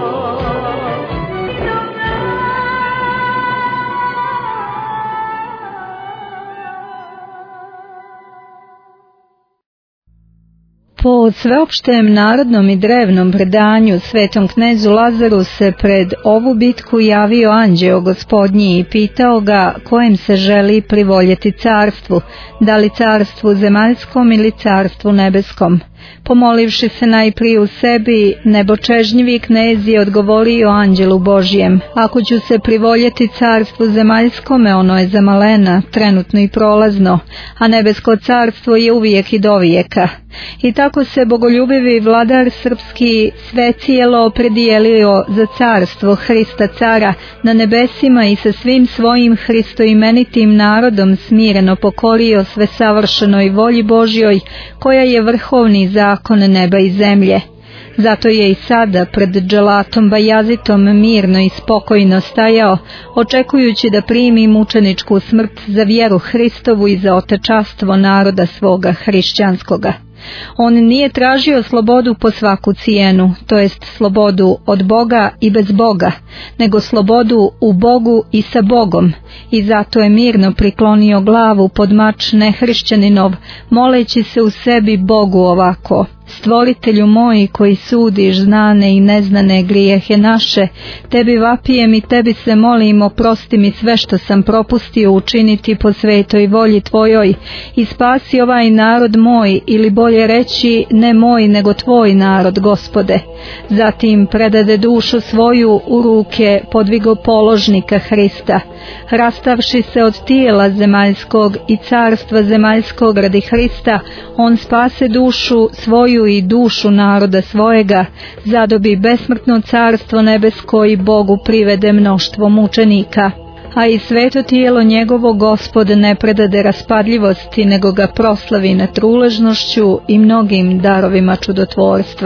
Po sveopštem narodnom i drevnom predanju svetom knezu Lazaru se pred ovu bitku javio anđeo gospodnji i pitao ga kojem se želi privoljeti carstvu, da li carstvu zemaljskom ili carstvu nebeskom. Pomolivši se najprije u sebi, nebočežnjivi knez je odgovorio anđelu Božijem: ako ću se privoljeti carstvu zemaljskome, ono je za malena, trenutno i prolazno, a nebesko carstvo je uvijek i dovijeka. I tako se bogoljubivi vladar srpski sve cijelo opredijelio za carstvo Hrista cara na nebesima i sa svim svojim hristoimenitim narodom smireno pokorio sve savršenoj volji Božjoj, koja je vrhovni zakon neba i zemlje. Zato je i sada pred dželatom Bajazitom mirno i spokojno stajao, očekujući da primi mučeničku smrt za vjeru Hristovu i za otečastvo naroda svoga hrišćanskoga. On nije tražio slobodu po svaku cijenu, to jest slobodu od Boga i bez Boga, nego slobodu u Bogu i sa Bogom, i zato je mirno priklonio glavu pod mač nehrišćaninov, moleći se u sebi Bogu ovako: Stvoritelju moj koji sudiš znane i neznane grijehe naše, tebi vapijem i tebi se molim, oprosti mi sve što sam propustio učiniti po svetoj volji tvojoj i spasi ovaj narod moj, ili bolje reći ne moj nego tvoj narod, Gospode. Zatim predade dušu svoju u ruke podvigopoložnika Hrista. Rastavši se od tijela zemaljskog i carstva zemaljskog radi Hrista, on spase dušu svoju i dušu naroda svojega, zadobi besmrtno carstvo nebesko i Bogu privede mnoštvo mučenika. A i sveto tijelo njegovo Gospod ne predade raspadljivosti, nego ga proslavi nad truležnošću i mnogim darovima čudotvorstva.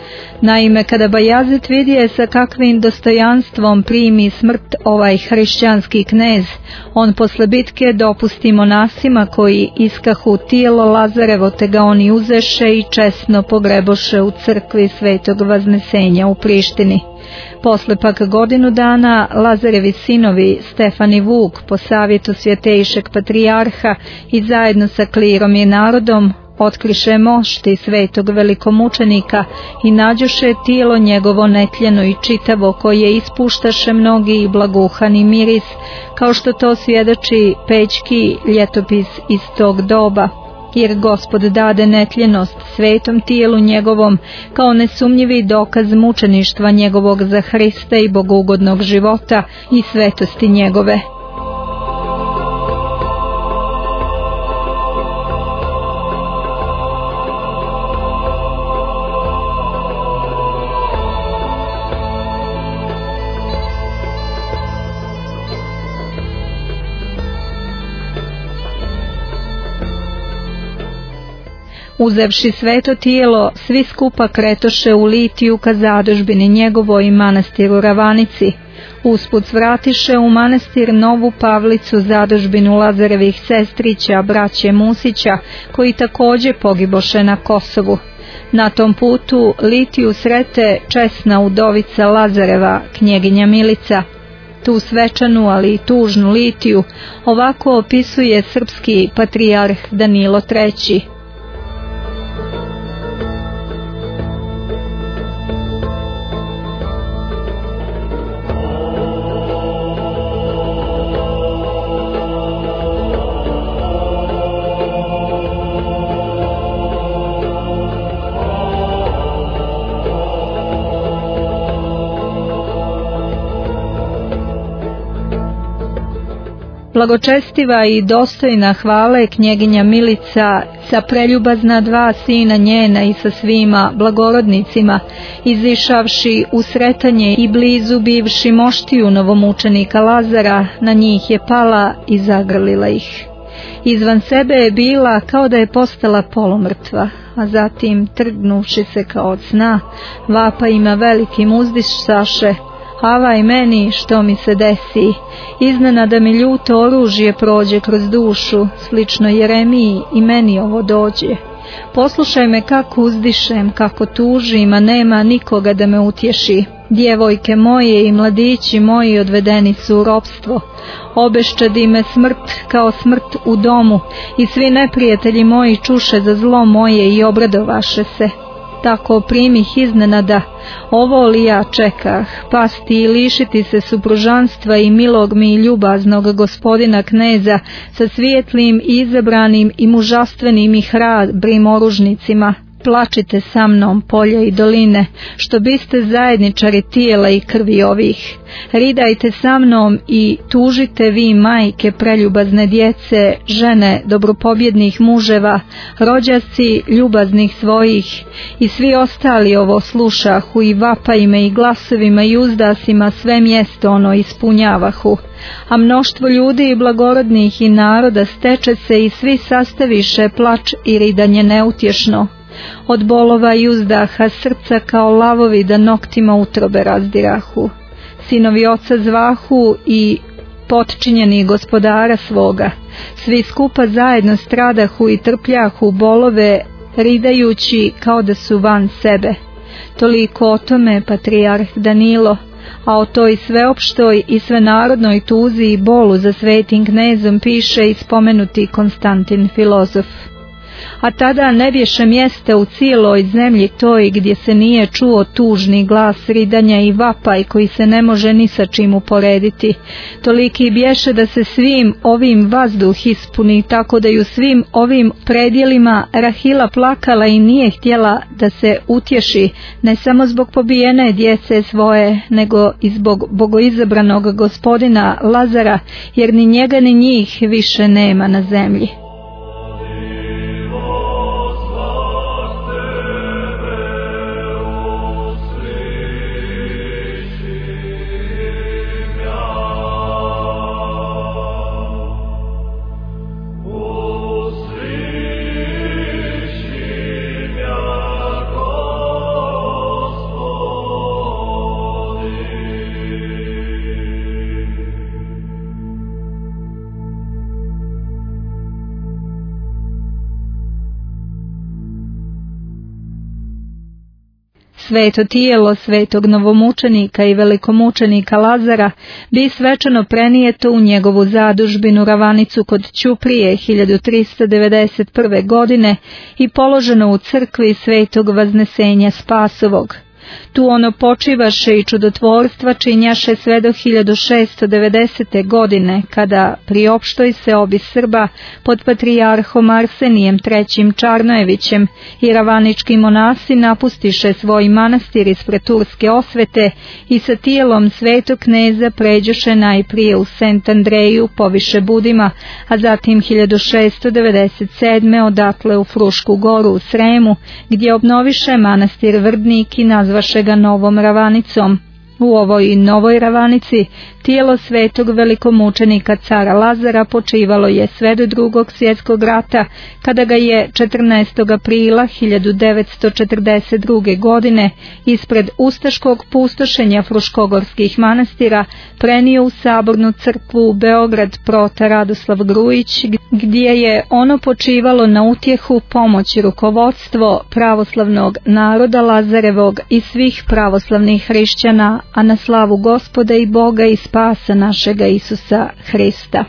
Naime, kada Bajazet vidje sa kakvim dostojanstvom primi smrt ovaj hrišćanski knez, on posle bitke dopusti monasima koji iskahu tijelo Lazarevo, te ga oni uzeše i česno pogreboše u crkvi Svetog Vaznesenja u Prištini. Posle pak godinu dana Lazarevi sinovi Stefan i Vuk po savjetu svjetejšeg patrijarha i zajedno sa klirom i narodom otkriše mošti svetog velikomučenika i nađoše tijelo njegovo netljeno i čitavo, koje ispuštaše mnogi i blaguhani miris, kao što to svjedoči pećki ljetopis iz tog doba. Jer Gospod dade netljenost svetom tijelu njegovom kao nesumnjivi dokaz mučeništva njegovog za Hrista i bogougodnog života i svetosti njegove. Uzevši sveto tijelo, svi skupa kretoše u Litiju ka zadužbini njegovoj manastiru Ravanici. Usput svratiše u manastir Novu Pavlicu, zadužbinu Lazarevih sestrića, braće Musića, koji također pogiboše na Kosovu. Na tom putu Litiju srete česna udovica Lazareva, knjeginja Milica. Tu svečanu, ali i tužnu Litiju ovako opisuje srpski patrijarh Danilo III. Blagočestiva i dostojna hvale knjeginja Milica sa preljubazna dva sina njena i sa svima blagorodnicima, izišavši u sretanje i blizu bivši moštiju novomučenika Lazara, na njih je pala i zagrlila ih. Izvan sebe je bila kao da je postala polumrtva, a zatim, trgnuvši se kao od sna, vapajima velikim uzdišaše: avaj meni, što mi se desi, iznenada mi ljuto oružje prođe kroz dušu, slično Jeremiji i meni ovo dođe. Poslušaj me kako uzdišem, kako tužim, a nema nikoga da me utješi. Djevojke moje i mladići moji odvedeni su u ropstvo. Obeščadi me smrt kao smrt u domu i svi neprijatelji moji čuše za zlo moje i obradovaše se. Tako primih iznenada, ovo li ja čekah, pasti i lišiti se supružanstva i milog mi i ljubaznog gospodina kneza sa svijetlim i izabranim i mužastvenim i hrabrim oružnicima. Plačite sa mnom, polja i doline, što biste zajedničari tijela i krvi ovih. Ridajte sa mnom i tužite vi, majke preljubazne djece, žene dobropobjednih muževa, rođaci ljubaznih svojih, i svi ostali ovo slušahu i vapajima i glasovima i uzdasima sve mjesto ono ispunjavahu. A mnoštvo ljudi i blagorodnih i naroda steče se i svi sastaviše plač i ridanje neutješno. Od bolova i uzdaha srca kao lavovi da noktima utrobe razdirahu. Sinovi oca zvahu i potčinjeni gospodara svoga. Svi skupa zajedno stradahu i trpljahu bolove, ridajući kao da su van sebe. Toliko o tome patrijarh Danilo, a o toj sveopštoj i svenarodnoj tuzi i bolu za svetim knezom piše i spomenuti Konstantin filozof. A tada ne bješe mjesta u cijeloj zemlji toj gdje se nije čuo tužni glas ridanja i vapaj koji se ne može ni sa čim uporediti. Toliki bješe da se svim ovim vazduh ispuni, tako da ju svim ovim predjelima Rahila plakala i nije htjela da se utješi, ne samo zbog pobijene djece svoje, nego i zbog bogoizabranog gospodina Lazara, jer ni njega ni njih više nema na zemlji. Sveto tijelo svetog novomučenika i velikomučenika Lazara bi svečano prenijeto u njegovu zadužbinu Ravanicu kod Ćuprije 1391. godine i položeno u crkvi svetog Vaznesenja Spasovog. Tu ono počivaše i čudotvorstva činjaše sve do 1690. godine, kada priopštoj se obi Srba pod patrijarhom Arsenijem III. Čarnojevićem i ravanički monasi napustiše svoj manastir ispred Turske osvete i sa tijelom svetog kneza pređoše najprije u Sent Andreju poviše Budima, a zatim 1697. odatle u Frušku goru u Sremu, gdje obnoviše manastir Vrdnik i nazvaše ga Novom Ravanicom. U ovoj novoj Ravanici tijelo svetog velikomučenika cara Lazara počivalo je sve do Drugog svjetskog rata, kada ga je 14. aprila 1942. godine ispred ustaškog pustošenja fruškogorskih manastira prenio u sabornu crkvu u Beograd prota Radoslav Grujić, gdje je ono počivalo na utjehu, pomoć i rukovodstvo pravoslavnog naroda Lazarevog i svih pravoslavnih hrišćana, a na slavu Gospoda i Boga i spasa našega Isusa Hrista.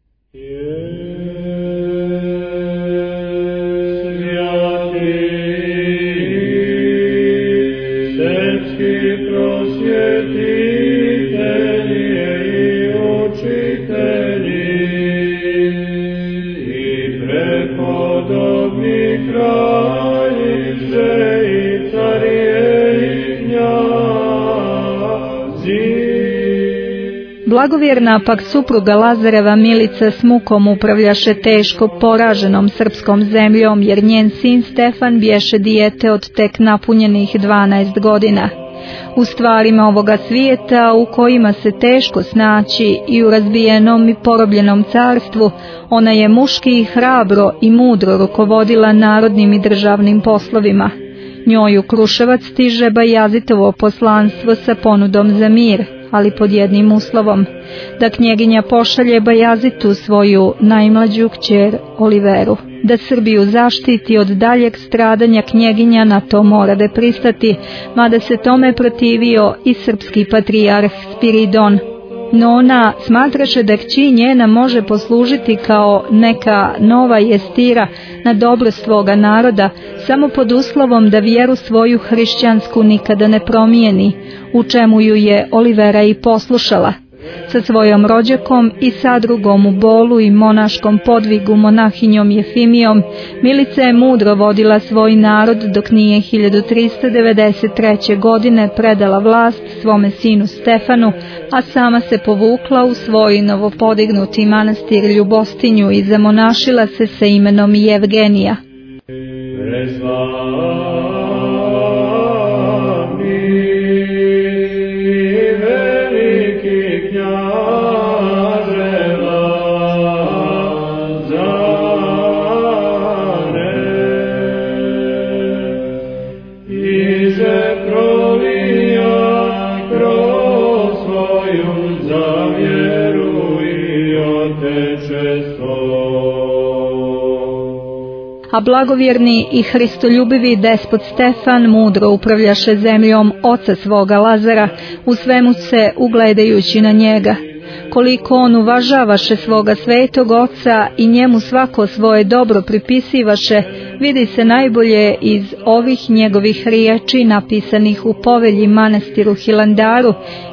Blagovjerna pak supruga Lazareva Milica s mukom upravljaše teško poraženom srpskom zemljom, jer njen sin Stefan bješe dijete od tek napunjenih 12 godina. U stvarima ovoga svijeta, u kojima se teško snaći, i u razbijenom i porobljenom carstvu, ona je muški i hrabro i mudro rukovodila narodnim i državnim poslovima. Njoj u Kruševac stiže Bajazitovo poslanstvo sa ponudom za mir, ali pod jednim uslovom, da knjeginja pošalje Bajazitu svoju najmlađu kćer Oliveru. Da Srbiju zaštiti od daljeg stradanja knjeginja na to mora da pristati, mada se tome protivio i srpski patrijarh Spiridon. No ona smatraše da kći njena može poslužiti kao neka nova jestira na dobro svoga naroda, samo pod uslovom da vjeru svoju hrišćansku nikada ne promijeni, u čemu ju je Olivera i poslušala. Sa svojom rođakom i sadrugom u bolu i monaškom podvigu monahinjom Jefimijom, Milica je mudro vodila svoj narod dok nije 1393. godine predala vlast svome sinu Stefanu, a sama se povukla u svoj novopodignuti manastir Ljubostinju i zamonašila se sa imenom Jevgenija. A blagovjerni i hristoljubivi despot Stefan mudro upravljaše zemljom oca svoga Lazara, u svemu se ugledajući na njega. Koliko on uvažavaše svoga svetog oca i njemu svako svoje dobro pripisivaše, vidi se najbolje iz ovih njegovih riječi napisanih u povelji manastiru Hilandaru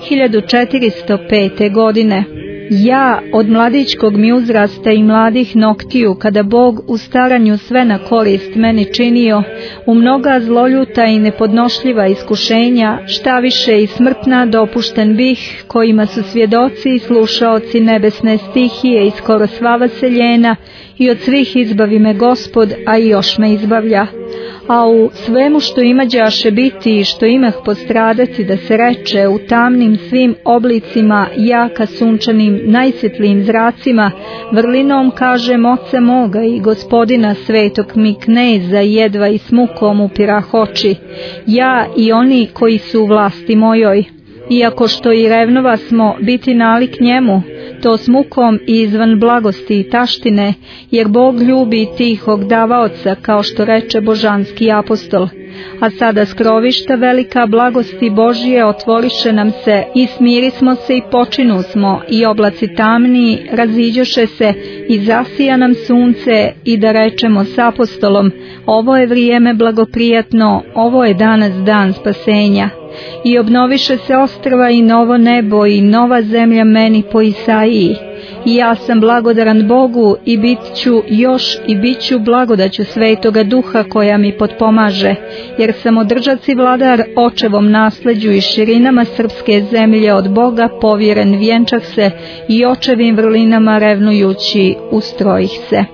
1405. godine. Ja od mladićkog mi uzrasta i mladih noktiju, kada Bog u staranju sve na korist meni činio, u mnoga zloljuta i nepodnošljiva iskušenja, šta više i smrtna dopušten bih, kojima su svjedoci i slušaoci nebesne stihije i skoro sva vaseljena, i od svih izbavi me Gospod, a i još me izbavlja. A u svemu što imađaše biti i što imah postradati, da se reče, u tamnim svim oblicima, jaka sunčanim najsvjetlijim zracima, vrlinom kažem oca moga i Gospodina svetog mi kneza jedva i s mukom upirah oči, ja i oni koji su u vlasti mojoj. Iako što i revnova smo biti nalik njemu, to s mukom i izvan blagosti i taštine, jer Bog ljubi tihog davaoca, kao što reče božanski apostol. A sada skrovišta velika blagosti Božije otvoriše nam se i smirismo se i počinu smo i oblaci tamni raziđoše se i zasija nam sunce i da rečemo s apostolom: ovo je vrijeme blagoprijatno, ovo je danas dan spasenja. I obnoviše se ostrva i novo nebo i nova zemlja meni po Isaiji. I ja sam blagodaran Bogu i bit ću blagodaću Svetoga Duha koja mi potpomaže, jer sam održac i vladar očevom nasleđu i širinama srpske zemlje od Boga povjeren vjenčah se i očevim vrlinama revnujući ustrojih se.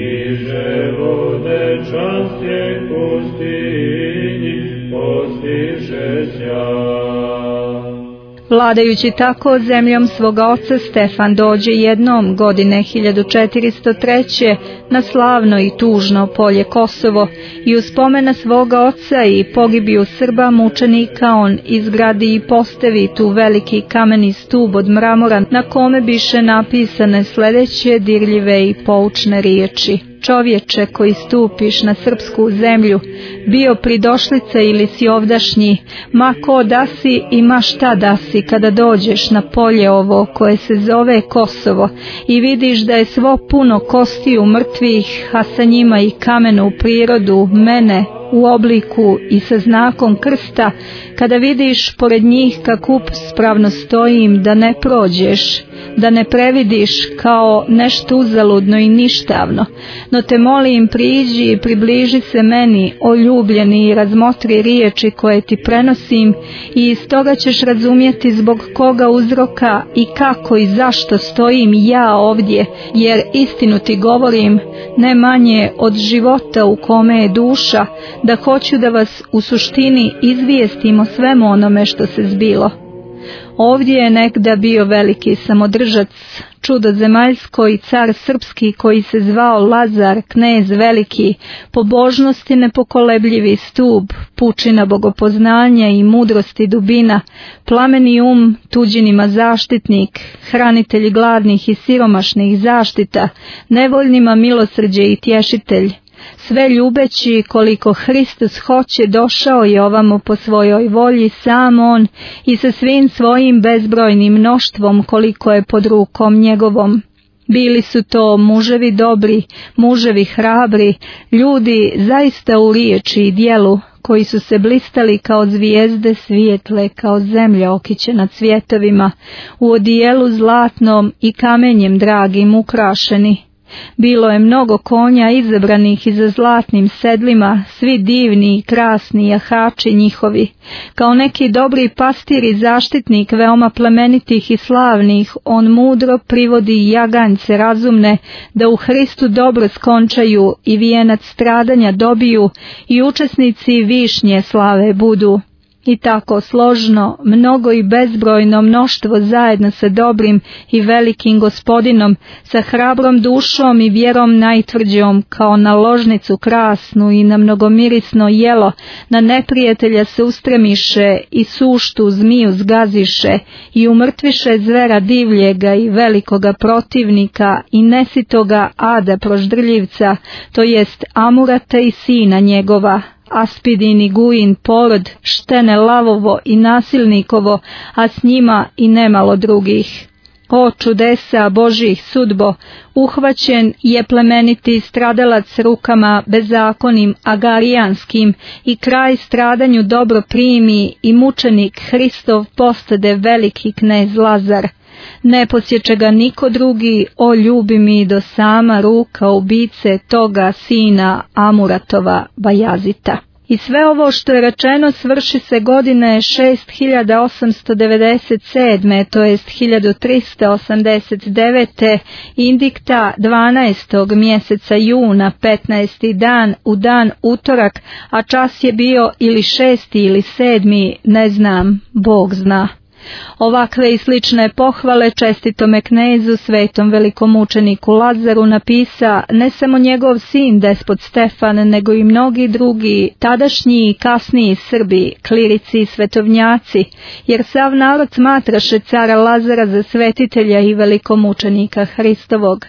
Vladajući tako zemljom svoga oca Stefan dođe jednom godine 1403. na slavno i tužno polje Kosovo i u spomena svoga oca i pogibiju Srba mučenika on izgradi i postavi tu veliki kameni stub od mramora na kome biše napisane sljedeće dirljive i poučne riječi: čovječe koji stupiš na srpsku zemlju, bio pridošlica ili si ovdašnji, ma ko da si i ma šta da si, kada dođeš na polje ovo koje se zove Kosovo i vidiš da je svo puno kostiju mrtvih, a sa njima i kamenu prirodu, mene u obliku i sa znakom krsta, kada vidiš pored njih kako spravno stojim, da ne prođeš, da ne previdiš kao nešto uzaludno i ništavno, no te molim, priđi i približi se meni, o ljubljeni, i razmotri riječi koje ti prenosim i iz toga ćeš razumjeti zbog koga uzroka i kako i zašto stojim ja ovdje, jer istinu ti govorim, ne manje od života u kome je duša, da hoću da vas u suštini izvijestim o svemu onome što se zbilo. Ovdje je nekda bio veliki samodržac, čudo zemaljsko i car srpski koji se zvao Lazar, knez veliki, pobožnosti nepokolebljivi stub, pučina bogopoznanja i mudrosti dubina, plameni tuđinima zaštitnik, hranitelj gladnih i siromašnih zaštita, nevoljnima milosrđe i tješitelj. Sve ljubeći koliko Hristos hoće došao je ovamo po svojoj volji sam on i sa svim svojim bezbrojnim mnoštvom koliko je pod rukom njegovom. Bili su to muževi dobri, muževi hrabri, ljudi zaista u riječi i djelu, koji su se blistali kao zvijezde svijetle, kao zemlja okićena cvjetovima, u odijelu zlatnom i kamenjem dragim ukrašeni. Bilo je mnogo konja izabranih i za zlatnim sedlima, svi divni i krasni jahači njihovi. Kao neki dobri pastir i zaštitnik veoma plemenitih i slavnih, on mudro privodi jaganjce razumne da u Hristu dobro skončaju i vijenac stradanja dobiju i učesnici višnje slave budu. I tako složno, mnogo i bezbrojno mnoštvo zajedno sa dobrim i velikim Gospodinom, sa hrabrom dušom i vjerom najtvrđom, kao na ložnicu krasnu i na mnogomirisno jelo, na neprijatelja se ustremiše i suštu zmiju zgaziše i umrtviše zvera divljega i velikoga protivnika i nesitoga ada proždrljivca, to jest Amurata i sina njegova. Aspidin i Guin porod, Štene lavovo i nasilnikovo, a s njima i nemalo drugih. O čudesa Božih sudbo, uhvaćen je plemeniti stradalac rukama bezakonim agarijanskim i kraj stradanju dobro primi i mučenik Hristov postade veliki knez Lazar. Ne posjeće ga niko drugi, o ljubi mi do sama ruka ubice toga sina Amuratova Bajazita. I sve ovo što je rečeno svrši se godine 6897. to jest 1389. indikta 12. mjeseca juna, 15. dan, u dan utorak, a čas je bio ili 6. ili 7. ne znam, Bog zna. Ovakve i slične pohvale čestitome knezu, svetom velikomučeniku Lazaru napisa ne samo njegov sin despot Stefan, nego i mnogi drugi, tadašnji i kasniji Srbi, klirici i svetovnjaci, jer sav narod smatraše cara Lazara za svetitelja i velikomučenika Hristovog.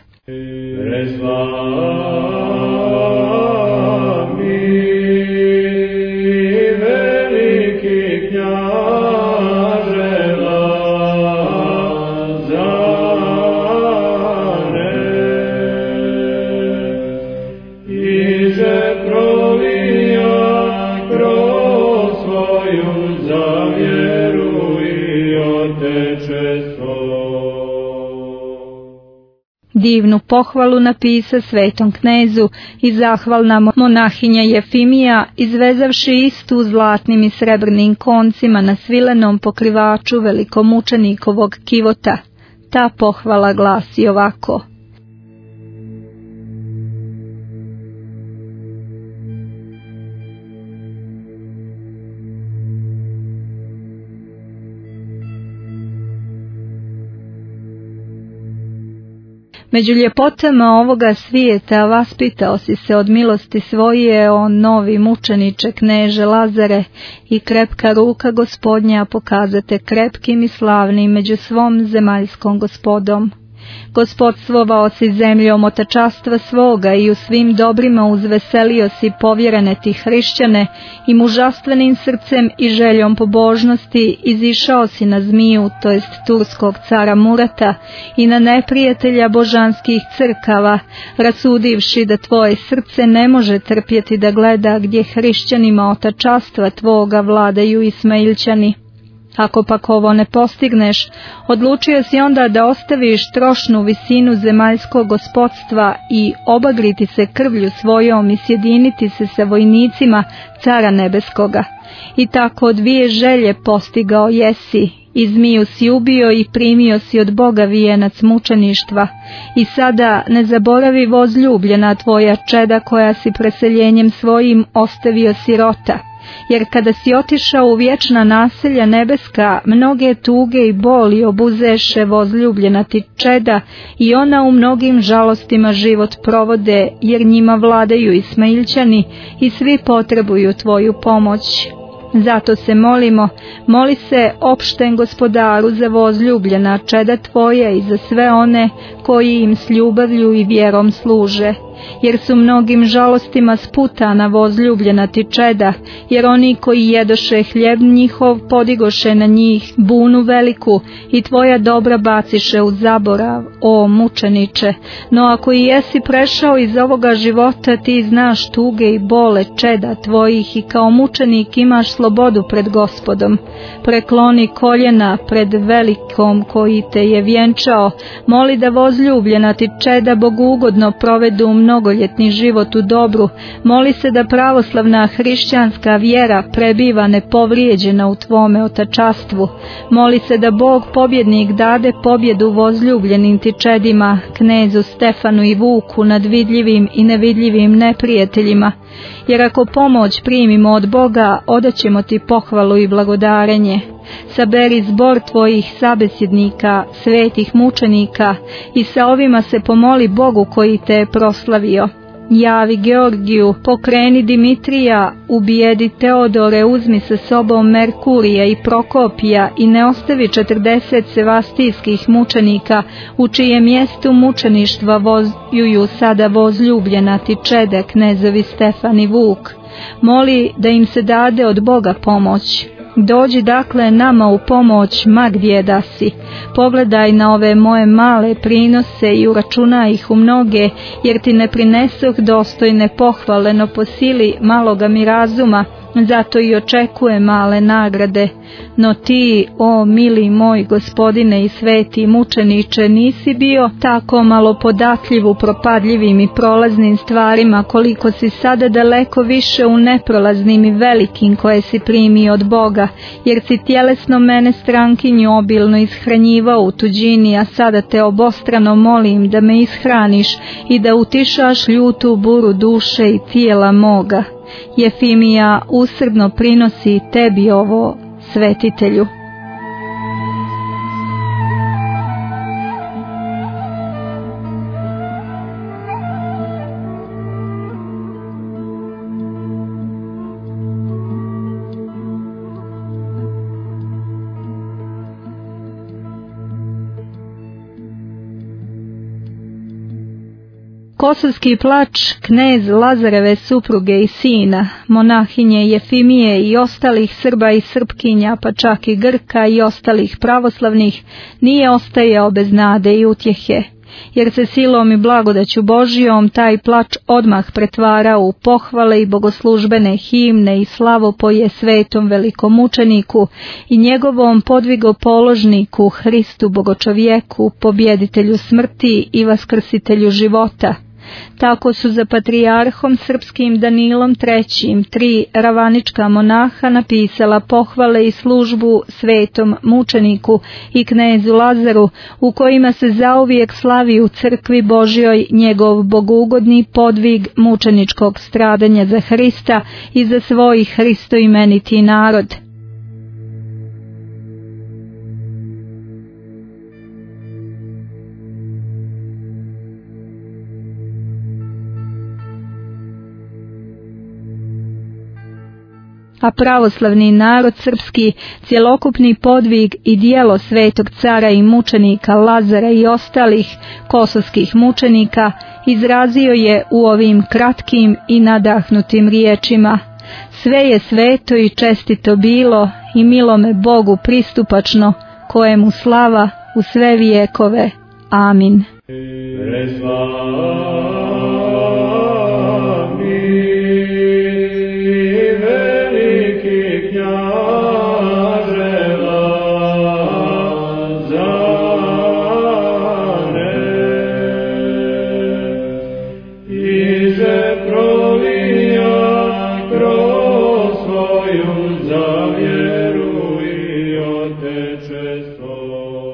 divnu pohvalu napisa svetom knezu i zahvalna monahinja Jefimija, izvezavši istu zlatnim i srebrnim koncima na svilenom pokrivaču velikomučenikovog kivota. Ta pohvala glasi ovako: Među ljepotama ovoga svijeta vaspitao si se od milosti svoje, o novi mučeniče kneže Lazare, i krepka ruka Gospodnja pokazate krepkim i slavnim među svom zemaljskom gospodom. Gospodstvovao si zemljom otačastva svoga i u svim dobrima uzveselio si povjerene ti hrišćane i mužastvenim srcem i željom pobožnosti izišao si na zmiju, to jest turskog cara Murata, i na neprijatelja božanskih crkava, rasudivši da tvoje srce ne može trpjeti da gleda gdje hrišćanima otačastva tvoga vladaju Ismailčani. Ako pak ovo ne postigneš, odlučio si onda da ostaviš trošnu visinu zemaljskog gospodstva i obagriti se krvlju svojom i sjediniti se sa vojnicima cara nebeskoga. I tako dvije želje postigao jesi, i zmiju si ubio i primio si od Boga vijenac mučeništva. I sada ne zaboravi vozljubljena tvoja čeda koja si preseljenjem svojim ostavio sirota. Jer kada si otišao u vječna naselja nebeska, mnoge tuge i boli obuzeše vozljubljena ti čeda i ona u mnogim žalostima život provode, jer njima vladaju Ismailčani i svi potrebuju tvoju pomoć. Zato se molimo, moli se opšten Gospodaru za vozljubljena čeda tvoja i za sve one koji im s ljubavlju i vjerom služe. Jer su mnogim žalostima sputana vozljubljena ti čeda, jer oni koji jedoše hljeb njihov podigoše na njih bunu veliku i tvoja dobra baciše u zaborav, o mučeniče. No ako i jesi prešao iz ovoga života, ti znaš tuge i bole čeda tvojih i kao mučenik imaš slobodu pred Gospodom. Prekloni koljena pred velikom koji te je vjenčao, moli da vozljubljena ti čeda bogugodno provedu mnogoljetni život u dobru, moli se da pravoslavna hrišćanska vjera prebiva nepovrijeđena u tvome otačastvu, moli se da Bog pobjednik dade pobjedu vozljubljenim ti čedima, knezu Stefanu i Vuku nad vidljivim i nevidljivim neprijateljima, jer ako pomoć primimo od Boga, odaćemo ti pohvalu i blagodarenje. Saberi zbor tvojih sabesjednika, svetih mučenika, i sa ovima se pomoli Bogu koji te je proslavio. Javi Georgiju, pokreni Dimitrija, ubijedi Teodore, uzmi sa sobom Merkurija i Prokopija i ne ostavi 40 sevastijskih mučenika, u čijem mjestu mučeništva vozuju sada vozljubljena ti čede, knezovi Stefan i Vuk. Moli da im se dade od Boga pomoć. Dođi dakle nama u pomoć ma gdje da si. Pogledaj na ove moje male prinose i uračunaj ih u mnoge, jer ti ne prinesoh dostojne pohvale, no po sili maloga mi razuma, zato i očekuje male nagrade. No ti, o mili moj Gospodine i sveti mučeniče, nisi bio tako malo podatljiv u propadljivim i prolaznim stvarima, koliko si sada daleko više u neprolaznim i velikim koje si primio od Boga, jer si tjelesno mene strankinju obilno ishranjivao u tuđini, a sada te obostrano molim da me ishraniš i da utišaš ljutu buru duše i tijela moga. Jefimija usrdno prinosi tebi ovo, svetitelju. Kosovski plač knez Lazareve supruge i sina, monahinje Jefimije i ostalih Srba i Srpkinja, pa čak i Grka i ostalih pravoslavnih, nije ostajao bez nade i utjehe. jer se silom i blagodaću Božijom taj plač odmah pretvara u pohvale i bogoslužbene himne i slavopoje svetom velikomučeniku i njegovom podvigopoložniku Hristu Bogočovjeku, pobjeditelju smrti i vaskrsitelju života. Tako su za patrijarhom srpskim Danilom III 3 ravanička monaha napisala pohvale i službu svetom mučeniku i knezu Lazaru, u kojima se zauvijek slavi u crkvi Božjoj njegov bogougodni podvig mučeničkog stradanja za Hrista i za svoj hristoimeniti narod. A pravoslavni narod srpski cjelokupni podvig i dijelo svetog cara i mučenika Lazara i ostalih kosovskih mučenika izrazio je u ovim kratkim i nadahnutim riječima: sve je sveto i čestito bilo i milome Bogu pristupačno, kojemu slava u sve vijekove. Amin. Za vjeru i oteče svoj.